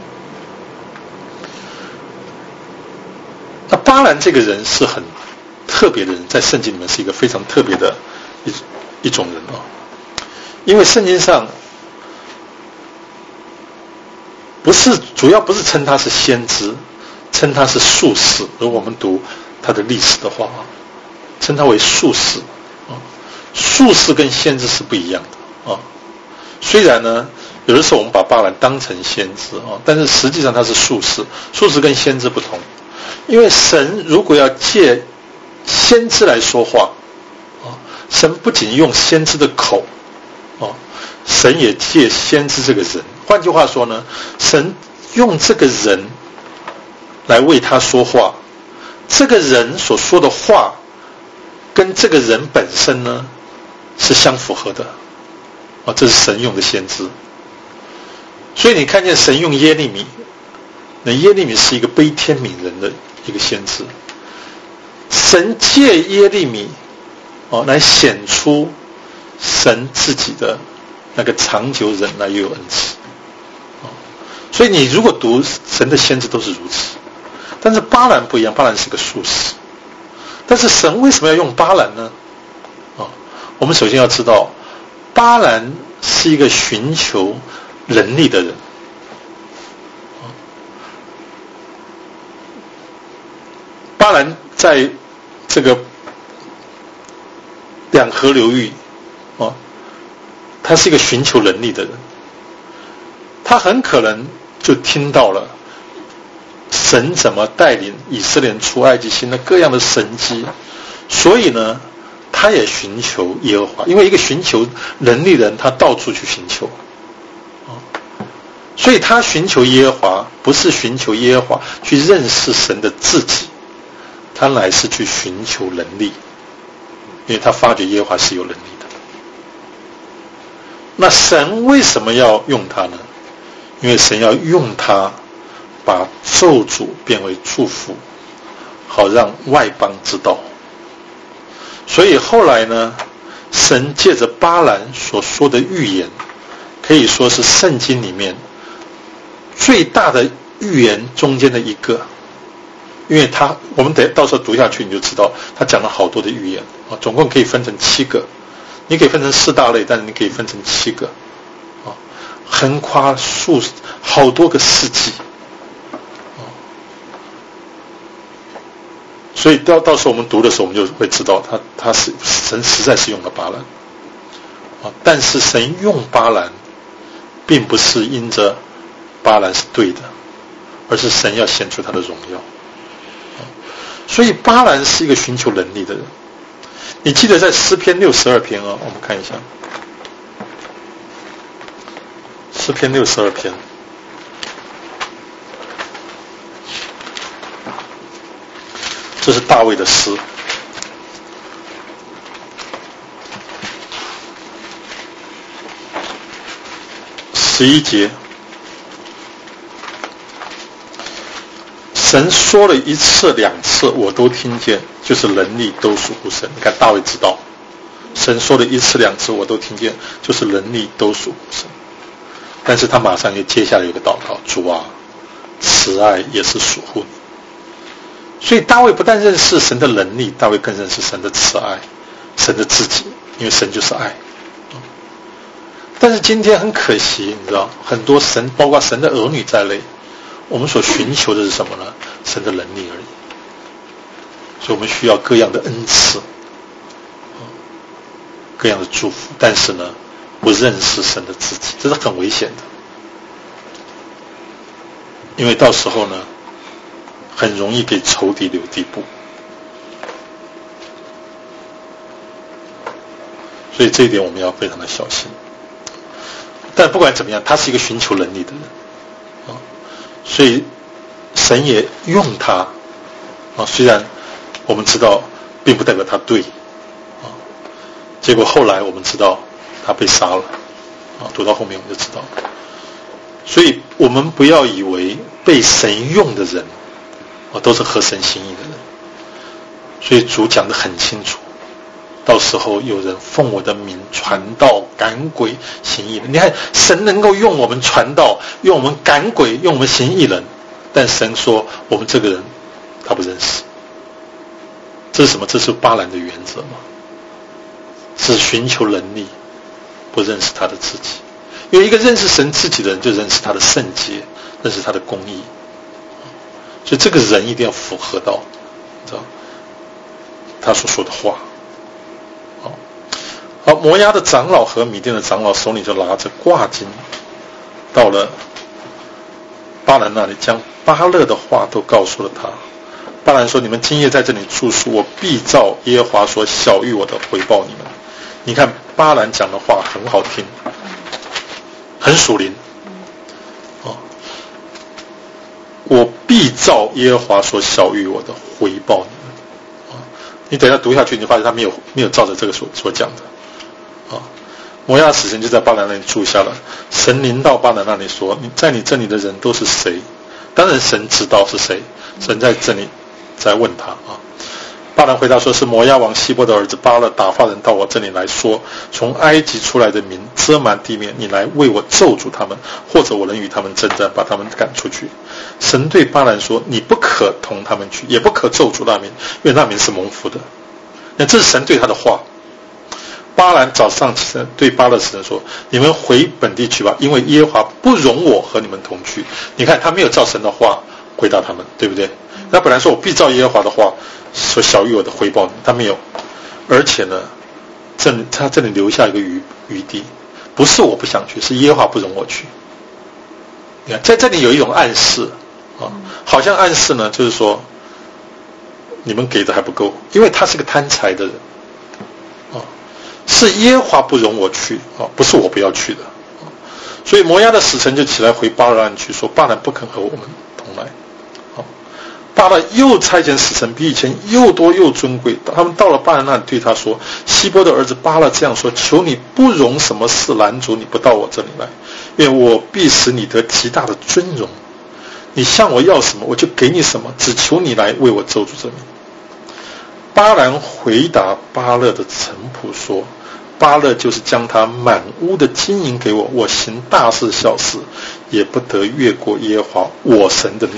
那巴兰这个人是很特别的人，在圣经里面是一个非常特别的一一种人啊。因为圣经上不是主要不是称他是先知，称他是术士。如果我们读他的历史的话啊，称他为术士啊。术士跟先知是不一样的啊。虽然呢，有的时候我们把巴兰当成先知啊，但是实际上他是术士。术士跟先知不同，因为神如果要借先知来说话啊，神不仅用先知的口啊，神也借先知这个人。换句话说呢，神用这个人来为他说话，这个人所说的话跟这个人本身呢是相符合的啊，这是神用的先知。所以你看见神用耶利米，那耶利米是一个悲天悯人的一个先知，神借耶利米哦来显出神自己的那个长久忍耐又有恩慈。所以你如果读神的先知都是如此，但是巴兰不一样，巴兰是个术士。但是神为什么要用巴兰呢？啊，我们首先要知道，巴兰是一个寻求能力的人。巴兰在这个两河流域啊，他是一个寻求能力的人，他很可能就听到了神怎么带领以色列人出埃及行的各样的神迹，所以呢，他也寻求耶和华。因为一个寻求能力的人，他到处去寻求，所以他寻求耶和华，不是寻求耶和华去认识神的自己，他乃是去寻求能力，因为他发觉耶和华是有能力的。那神为什么要用他呢？因为神要用他把咒诅变为祝福，好让外邦知道。所以后来呢，神借着巴兰所说的预言，可以说是圣经里面最大的预言中间的一个。因为他我们得到时候读下去你就知道，他讲了好多的预言啊，总共可以分成七个，你可以分成四大类，但是你可以分成七个啊，横跨数好多个世纪啊，所以到到时候我们读的时候，我们就会知道他他是神实在是用了巴兰啊，但是神用巴兰，并不是因着巴兰是对的，而是神要显出他的荣耀。所以巴兰是一个寻求能力的人。你记得在诗篇六十二篇啊，我们看一下诗篇六十二篇，这是大卫的诗。十一节，神说了一次两次我都听见，就是能力都属乎神。你看大卫知道神说了一次两次我都听见，就是能力都属乎神。但是他马上又接下来有个祷告，主啊，慈爱也是属乎你。所以大卫不但认识神的能力，大卫更认识神的慈爱，神的自己，因为神就是爱。但是今天很可惜，你知道很多神包括神的儿女在内，我们所寻求的是什么呢？神的能力而已。所以我们需要各样的恩赐，各样的祝福，但是呢，不认识神的自己，这是很危险的。因为到时候呢，很容易给仇敌留地步。所以这一点我们要非常的小心。但不管怎么样，他是一个寻求能力的人啊，所以神也用他啊。虽然我们知道，并不代表他对啊。结果后来我们知道他被杀了啊，读到后面我们就知道。所以我们不要以为被神用的人啊都是合神心意的人。所以主讲得很清楚。到时候有人奉我的名传道赶鬼行异人，你看神能够用我们传道，用我们赶鬼，用我们行异人，但神说我们这个人他不认识， 这是什么？这是巴兰的原则嘛？是寻求能力，不认识他的自己。因为一个认识神自己的人，就认识他的圣洁，认识他的公义。所以这个人一定要符合到，知道他所说的话。好，好，摩押的长老和米甸的长老手里就拿着挂金，到了巴兰那里，将巴勒的话都告诉了他。巴兰说：“你们今夜在这里住宿，我必照耶和华所晓谕我的回报你们。”你看巴兰讲的话很好听，很属灵。哦，我必照耶和华所晓谕我的回报你们。哦，你等一下读下去，你发现他没有没有照着这个所所讲的。啊，摩押使臣就在巴兰那里住下了。神临到巴兰那里说：“你在你这里的人都是谁？”当然神知道是谁，神在这里在问他啊。巴兰回答说：“是摩押王希波的儿子巴勒打发人到我这里来说，从埃及出来的民遮满地面，你来为我咒诅他们，或者我能与他们征战，把他们赶出去。”神对巴兰说：“你不可同他们去，也不可咒诅那民，因为那民是蒙福的。”那这是神对他的话。巴兰早上起来对巴勒使人说：“你们回本地去吧，因为耶和华不容我和你们同去。”你看他没有照神的话回答他们，对不对？他本来说我必照耶和华的话所晓谕我的回报你，他没有。而且呢，这里他这里留下一个余余地，不是我不想去，是耶和华不容我去。你看在这里有一种暗示啊，好像暗示呢，就是说你们给的还不够，因为他是个贪财的人啊，是耶和华不容我去啊，不是我不要去的。所以摩押的使臣就起来回巴兰去说：“巴兰不肯和我们同来。”巴兰又差遣使臣，比以前又多又尊贵。他们到了巴兰那里，对他说：“希波的儿子巴勒这样说：求你不容什么事拦阻你不到我这里来，因为我必使你得极大的尊荣。你向我要什么，我就给你什么，只求你来为我咒诅这民。”巴兰回答巴勒的臣仆说：“巴勒就是将他满屋的金银给我，我行大事小事，也不得越过耶和华我神的命。”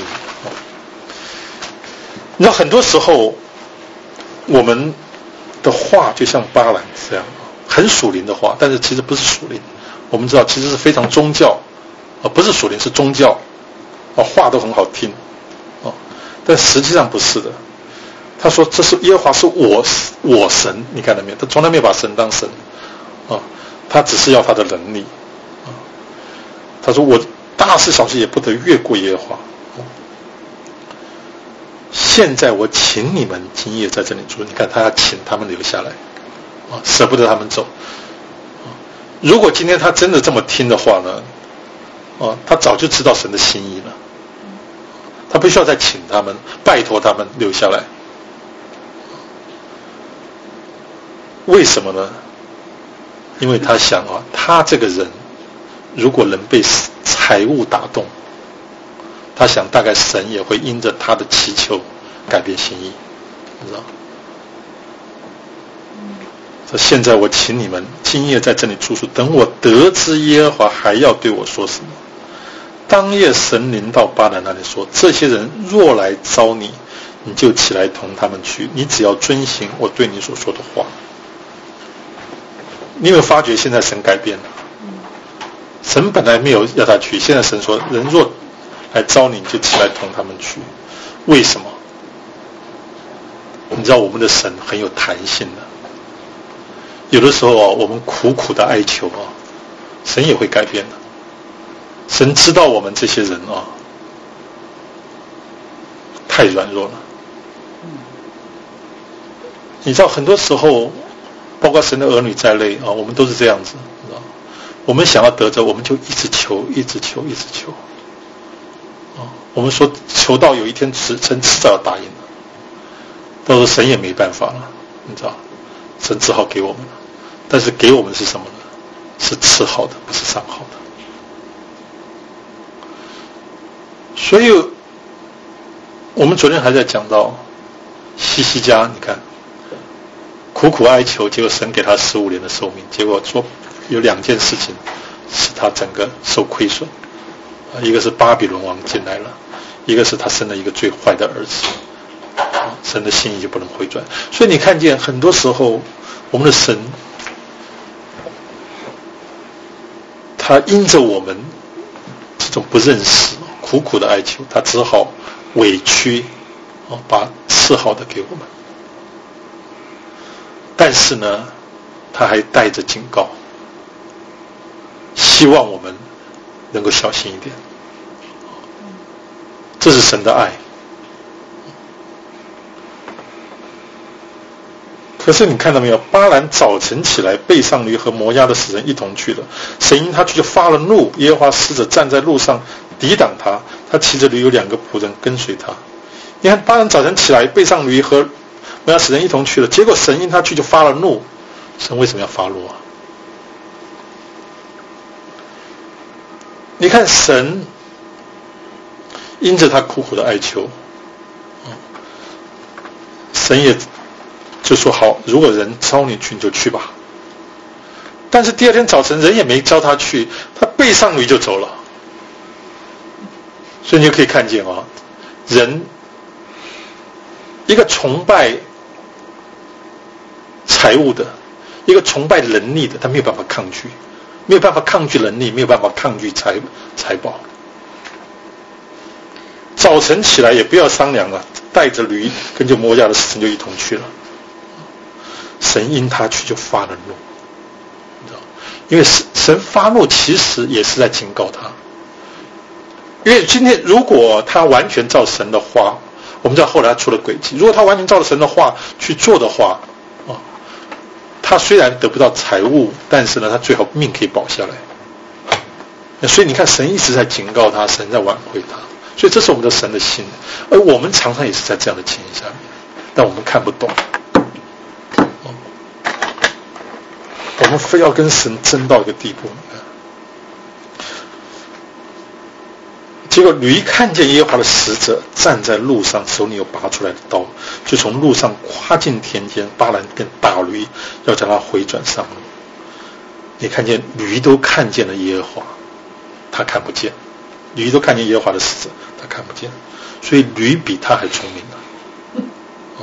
你知道很多时候我们的话就像巴兰这样很属灵的话，但是其实不是属灵。我们知道其实是非常宗教啊，不是属灵是宗教啊，话都很好听啊，但实际上不是的。他说这是耶和华是我我神，你看到没有？他从来没有把神当神啊，他只是要他的能力啊。他说我大事小事也不得越过耶和华。现在我请你们今夜在这里住，你看他要请他们留下来啊，舍不得他们走啊。如果今天他真的这么听的话呢啊，他早就知道神的心意了，他不需要再请他们拜托他们留下来。为什么呢？因为他想啊，他这个人如果能被财物打动，他想大概神也会因着他的祈求改变心意，你知道？说现在我请你们今夜在这里住宿，等我得知耶和华还要对我说什么。当夜神临到巴兰那里说：这些人若来招你，你就起来同他们去，你只要遵行我对你所说的话。你有没有发觉现在神改变了？神本来没有要他去，现在神说人若来招你，就起来同他们去。为什么？你知道我们的神很有弹性的，有的时候啊，我们苦苦的哀求啊，神也会改变的。神知道我们这些人啊，太软弱了。你知道很多时候，包括神的儿女在内啊，我们都是这样子，知道？我们想要得着，我们就一直求，一直求，一直求。啊，我们说求到有一天神迟早要答应了，到时候神也没办法了，你知道？神只好给我们了，但是给我们是什么呢？是赐好的，不是上好的。所以，我们昨天还在讲到西西家，你看，苦苦哀求，结果神给他十五年的寿命，结果说有两件事情使他整个受亏损，一个是巴比伦王进来了，一个是他生了一个最坏的儿子。 神的心意就不能回转。所以你看见很多时候我们的神，他因着我们这种不认识苦苦的哀求，他只好委屈把赐好的给我们。但是呢，他还带着警告，希望我们能够小心一点。这是神的爱。可是你看到没有，巴兰早晨起来，背上驴和摩押的使人一同去了。神因他去就发了怒，耶和华使者站在路上抵挡他，他骑着驴有两个仆人跟随他。你看巴兰早晨起来，背上驴和摩押使人一同去了，结果神因他去就发了怒。神为什么要发怒啊？你看神因着他苦苦的哀求，神也就说好，如果人招你去你就去吧。但是第二天早晨人也没招他去，他背上驴就走了。所以你就可以看见啊，人一个崇拜财物的，一个崇拜能力的，他没有办法抗拒，没有办法抗拒能力，没有办法抗拒财财宝。早晨起来也不要商量了，带着驴跟着摩押的使臣就一同去了。神因他去就发了怒，因为神发怒其实也是在警告他。因为今天如果他完全照神的话，我们知道后来他出了诡计，如果他完全照着神的话去做的话，啊，他虽然得不到财物，但是呢他最后命可以保下来。所以你看神一直在警告他，神在挽回他，所以这是我们的神的心。而我们常常也是在这样的情形下面，但我们看不懂，我们非要跟神争到一个地步。结果驴看见耶和华的使者站在路上，手里有拔出来的刀，就从路上跨进田间。巴兰便打驴，要将他回转上路。你看见驴都看见了耶和华，他看不见；驴都看见耶和华的使者，他看不见。所以驴比他还聪明呢。哦，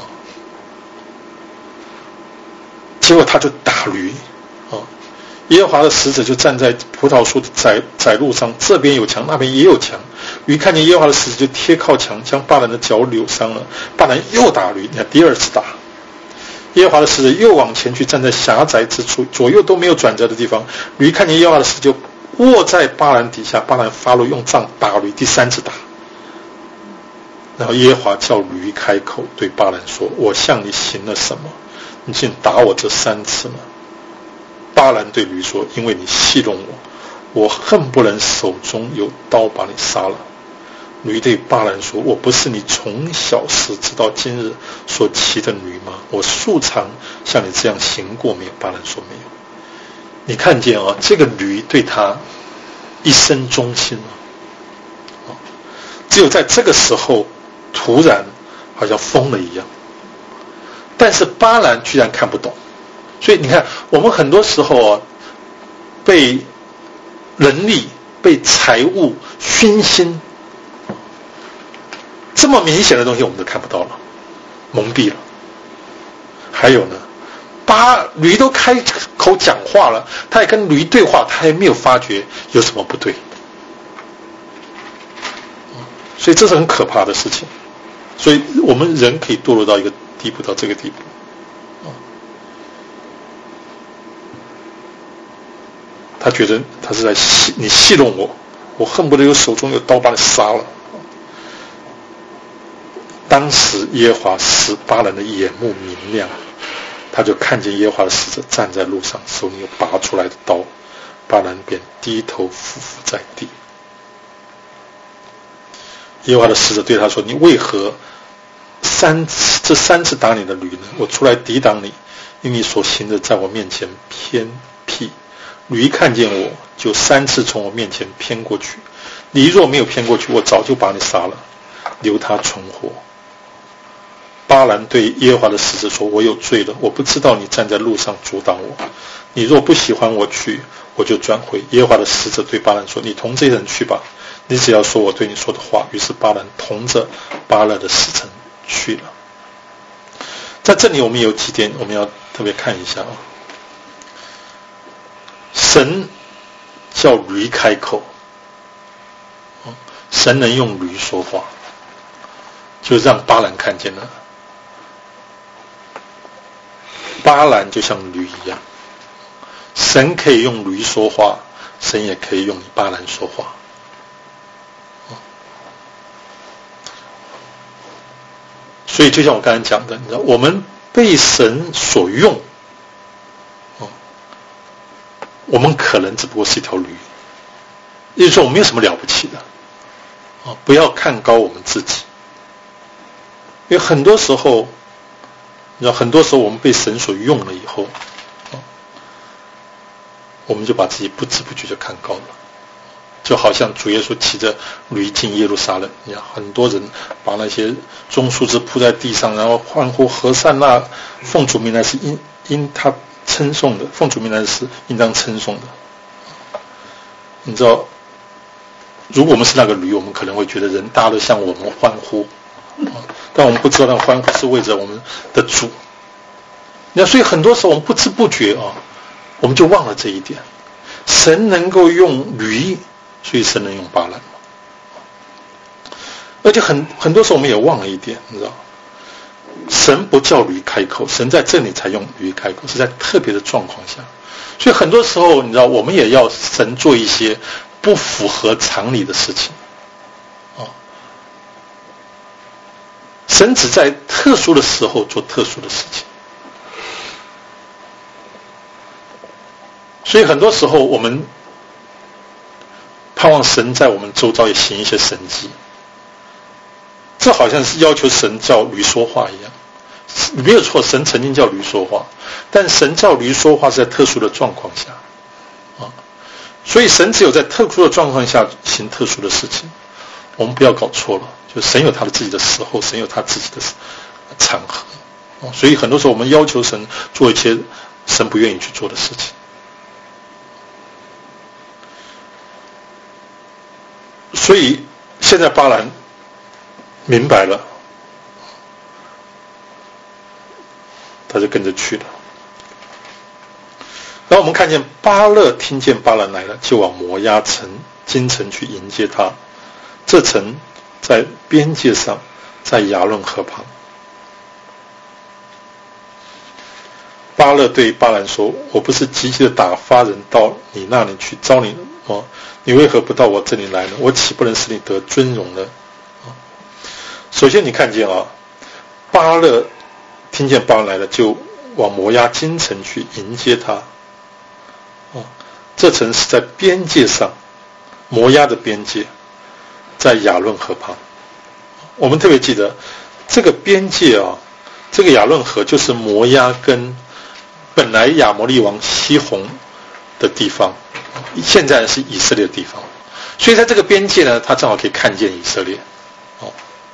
结果他就打驴。哦，耶和华的使者就站在葡萄树的窄窄路上，这边有墙，那边也有墙。驴看见耶和华的使者就贴靠墙，将巴兰的脚扭伤了。巴兰又打驴，你看第二次打。耶和华的使者又往前去，站在狭窄之处，左右都没有转折的地方。驴看见耶和华的使者就卧在巴兰底下，巴兰发怒，用杖打驴，第三次打。然后耶和华叫驴开口对巴兰说：我向你行了什么？你竟打我这三次呢？巴兰对驴说：因为你戏弄我，我恨不能手中有刀把你杀了。驴对巴兰说：我不是你从小时直到今日所骑的驴吗？我素常像你这样行过没有？巴兰说没有。你看见啊，这个驴对他一生忠心啊，只有在这个时候突然好像疯了一样。但是巴兰居然看不懂。所以你看，我们很多时候啊，被能力、被财物熏心，这么明显的东西我们都看不到了，蒙蔽了。还有呢，巴驴都开口讲话了，他也跟驴对话，他还没有发觉有什么不对。所以这是很可怕的事情。所以我们人可以堕落到一个地步，到这个地步。他觉得他是在戏你戏弄我，我恨不得有手中有刀把你杀了。当时耶和华使巴兰的眼目明亮，他就看见耶和华的使者站在路上，手里有拔出来的刀，巴兰便低头俯伏在地。耶和华的使者对他说：你为何三次这三次打你的驴呢？我出来抵挡你，因为你所行的在我面前偏僻。驴看见我，就三次从我面前偏过去。你若没有偏过去，我早就把你杀了，留他存活。巴兰对耶和华的使者说：我有罪了，我不知道你站在路上阻挡我。你若不喜欢我去，我就转回。耶和华的使者对巴兰说：你同这些人去吧，你只要说我对你说的话。于是巴兰同着巴勒的使臣去了。 在这里我们有几点我们要特别看一下啊。神叫驴开口，神能用驴说话，就让巴兰看见了。巴兰就像驴一样，神可以用驴说话，神也可以用巴兰说话。所以就像我刚才讲的，你知道，我们被神所用，我们可能只不过是一条驴，也就是说我们没有什么了不起的啊！不要看高我们自己，因为很多时候，你知道，很多时候我们被神所用了以后，啊，我们就把自己不知不觉就看高了，就好像主耶稣骑着驴进耶路撒冷一样，很多人把那些棕树枝铺在地上，然后欢呼和散那，奉主名来是因因他称颂的，奉主名来是应当称颂的。你知道，如果我们是那个驴，我们可能会觉得人大家都向我们欢呼，但我们不知道那欢呼是为着我们的主。那所以很多时候我们不知不觉啊，我们就忘了这一点。神能够用驴，所以神能用巴兰。而且很很多时候我们也忘了一点，你知道，神不叫驴开口，神在这里才用驴开口，是在特别的状况下。所以很多时候你知道，我们也要神做一些不符合常理的事情啊。神只在特殊的时候做特殊的事情。所以很多时候我们盼望神在我们周遭也行一些神迹，这好像是要求神叫驴说话一样。没有错，神曾经叫驴说话，但神叫驴说话是在特殊的状况下啊，所以神只有在特殊的状况下行特殊的事情。我们不要搞错了，就神有他的自己的时候，神有他自己的场合，所以很多时候我们要求神做一些神不愿意去做的事情。所以现在巴兰明白了，他就跟着去了。然后我们看见巴勒听见巴兰来了，就往摩押城京城去迎接他。这城在边界上，在亚伦河旁。巴勒对巴兰说：“我不是急急的打发人到你那里去招你吗？你为何不到我这里来呢？我岂不能使你得尊荣呢？”首先你看见啊，巴勒听见巴兰来了，就往摩押京城去迎接他。这城是在边界上，摩押的边界，在亚伦河旁。我们特别记得这个边界啊，这个亚伦河就是摩押跟本来亚摩利王西宏的地方，现在是以色列的地方，所以在这个边界呢，他正好可以看见以色列。哦，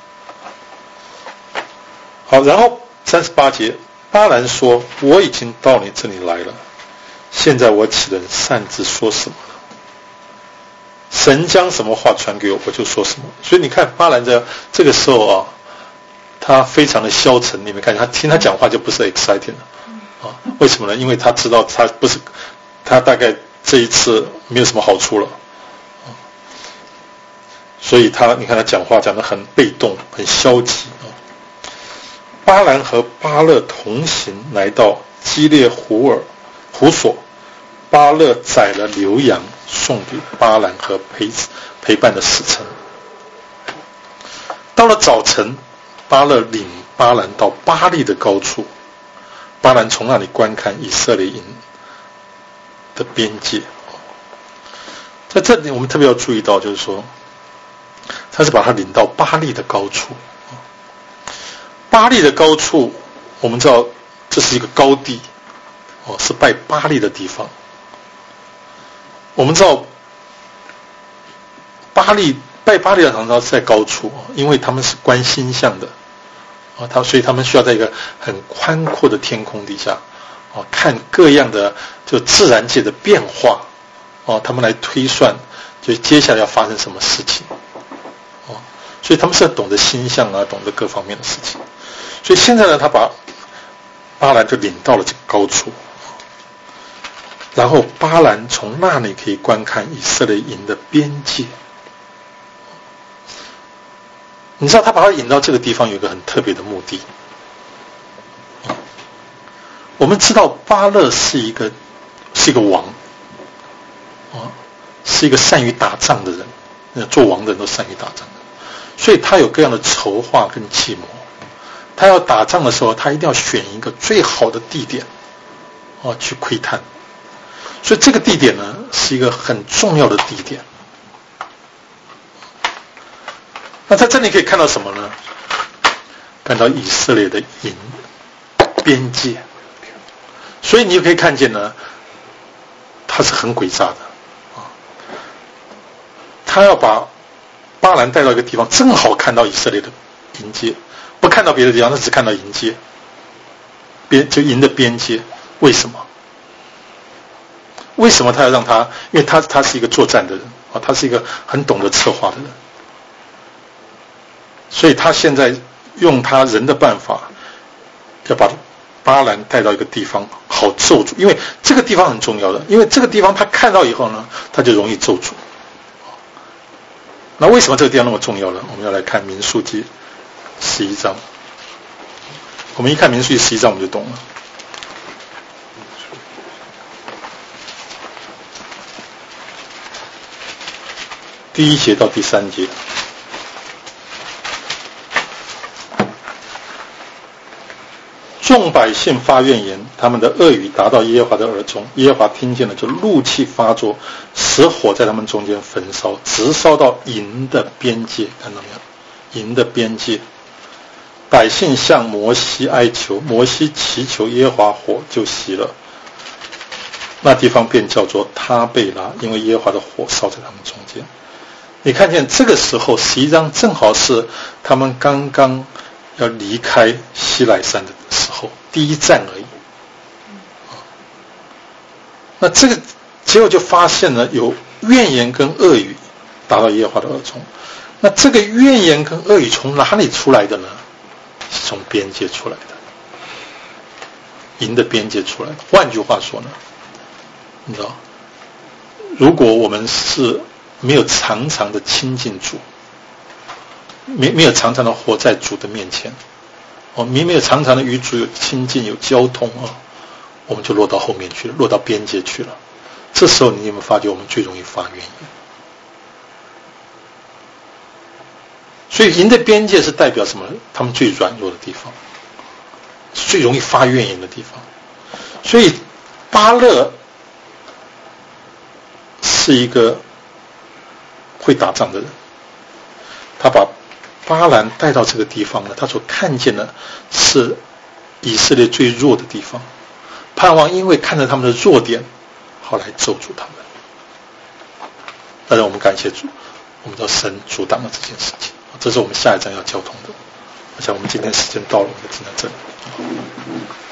好，然后三十八节，巴兰说：“我已经到你这里来了，现在我岂能擅自说什么呢？神将什么话传给我，我就说什么。”所以你看巴兰在这个时候啊，他非常的消沉，你们看他听他讲话就不是 exciting 了。啊，为什么呢？因为他知道他不是，他大概这一次没有什么好处了，啊，所以他你看他讲话讲得很被动，很消极啊。巴兰和巴勒同行，来到基列胡尔胡所，巴勒宰了牛羊，送给巴兰和陪陪伴的使臣。到了早晨，巴勒领巴兰到巴力的高处。巴兰从那里观看以色列营的边界。在这里我们特别要注意到，就是说他是把他领到巴力的高处。巴力的高处我们知道这是一个高地，是拜巴力的地方。我们知道巴力拜巴力的常常是在高处，因为他们是观星象的，他所以他们需要在一个很宽阔的天空底下，啊，看各样的就自然界的变化，啊，他们来推算就接下来要发生什么事情，啊，所以他们是懂得星象啊，懂得各方面的事情。所以现在呢，他把巴兰就领到了这个高处，然后巴兰从那里可以观看以色列营的边界。你知道他把他引到这个地方有一个很特别的目的。我们知道巴勒是一个是一个王啊，是一个善于打仗的人，做王的人都善于打仗的，所以他有各样的筹划跟计谋。他要打仗的时候，他一定要选一个最好的地点啊去窥探。所以这个地点呢是一个很重要的地点。那在这里可以看到什么呢？看到以色列的营边界。所以你就可以看见呢，他是很诡诈的啊！他要把巴兰带到一个地方，正好看到以色列的营界，不看到别的地方，他只看到营界，边就营的边界。为什么？为什么他要让他？因为他他是一个作战的人啊，他是一个很懂得策划的人，所以他现在用他人的办法，要把巴兰带到一个地方好咒诅，因为这个地方很重要的，因为这个地方他看到以后呢，他就容易咒诅。那为什么这个地方那么重要呢？我们要来看民数记十一章。我们一看民数记十一章，我们就懂了。第一节到第三节。众百姓发怨言，他们的恶语达到耶和华的耳中，耶和华听见了，就怒气发作，使火在他们中间焚烧，直烧到营的边界。看到没有？营的边界。百姓向摩西哀求，摩西祈求耶和华，火就熄了。那地方便叫做他贝拉，因为耶和华的火烧在他们中间。你看见这个时候，实际上正好是他们刚刚要离开西奈山的时候，第一站而已。那这个结果就发现了有怨言跟恶语达到耶和华的耳中。那这个怨言跟恶语从哪里出来的呢？是从边界出来的，营的边界出来的。换句话说呢，你知道，如果我们是没有常常的亲近主，没没有常常的活在主的面前，哦，没没有常常的与主有亲近有交通啊，我们就落到后面去了，落到边界去了。这时候你有没有发觉我们最容易发怨言？所以营的边界是代表什么？他们最软弱的地方，最容易发怨言的地方。所以巴勒是一个会打仗的人，他把巴兰带到这个地方呢，他所看见的是以色列最弱的地方，盼望因为看着他们的弱点，好来咒诅他们。但是我们感谢主，我们知道神阻挡了这件事情，这是我们下一站要交通的。我想我们今天时间到了，我们就停在这里。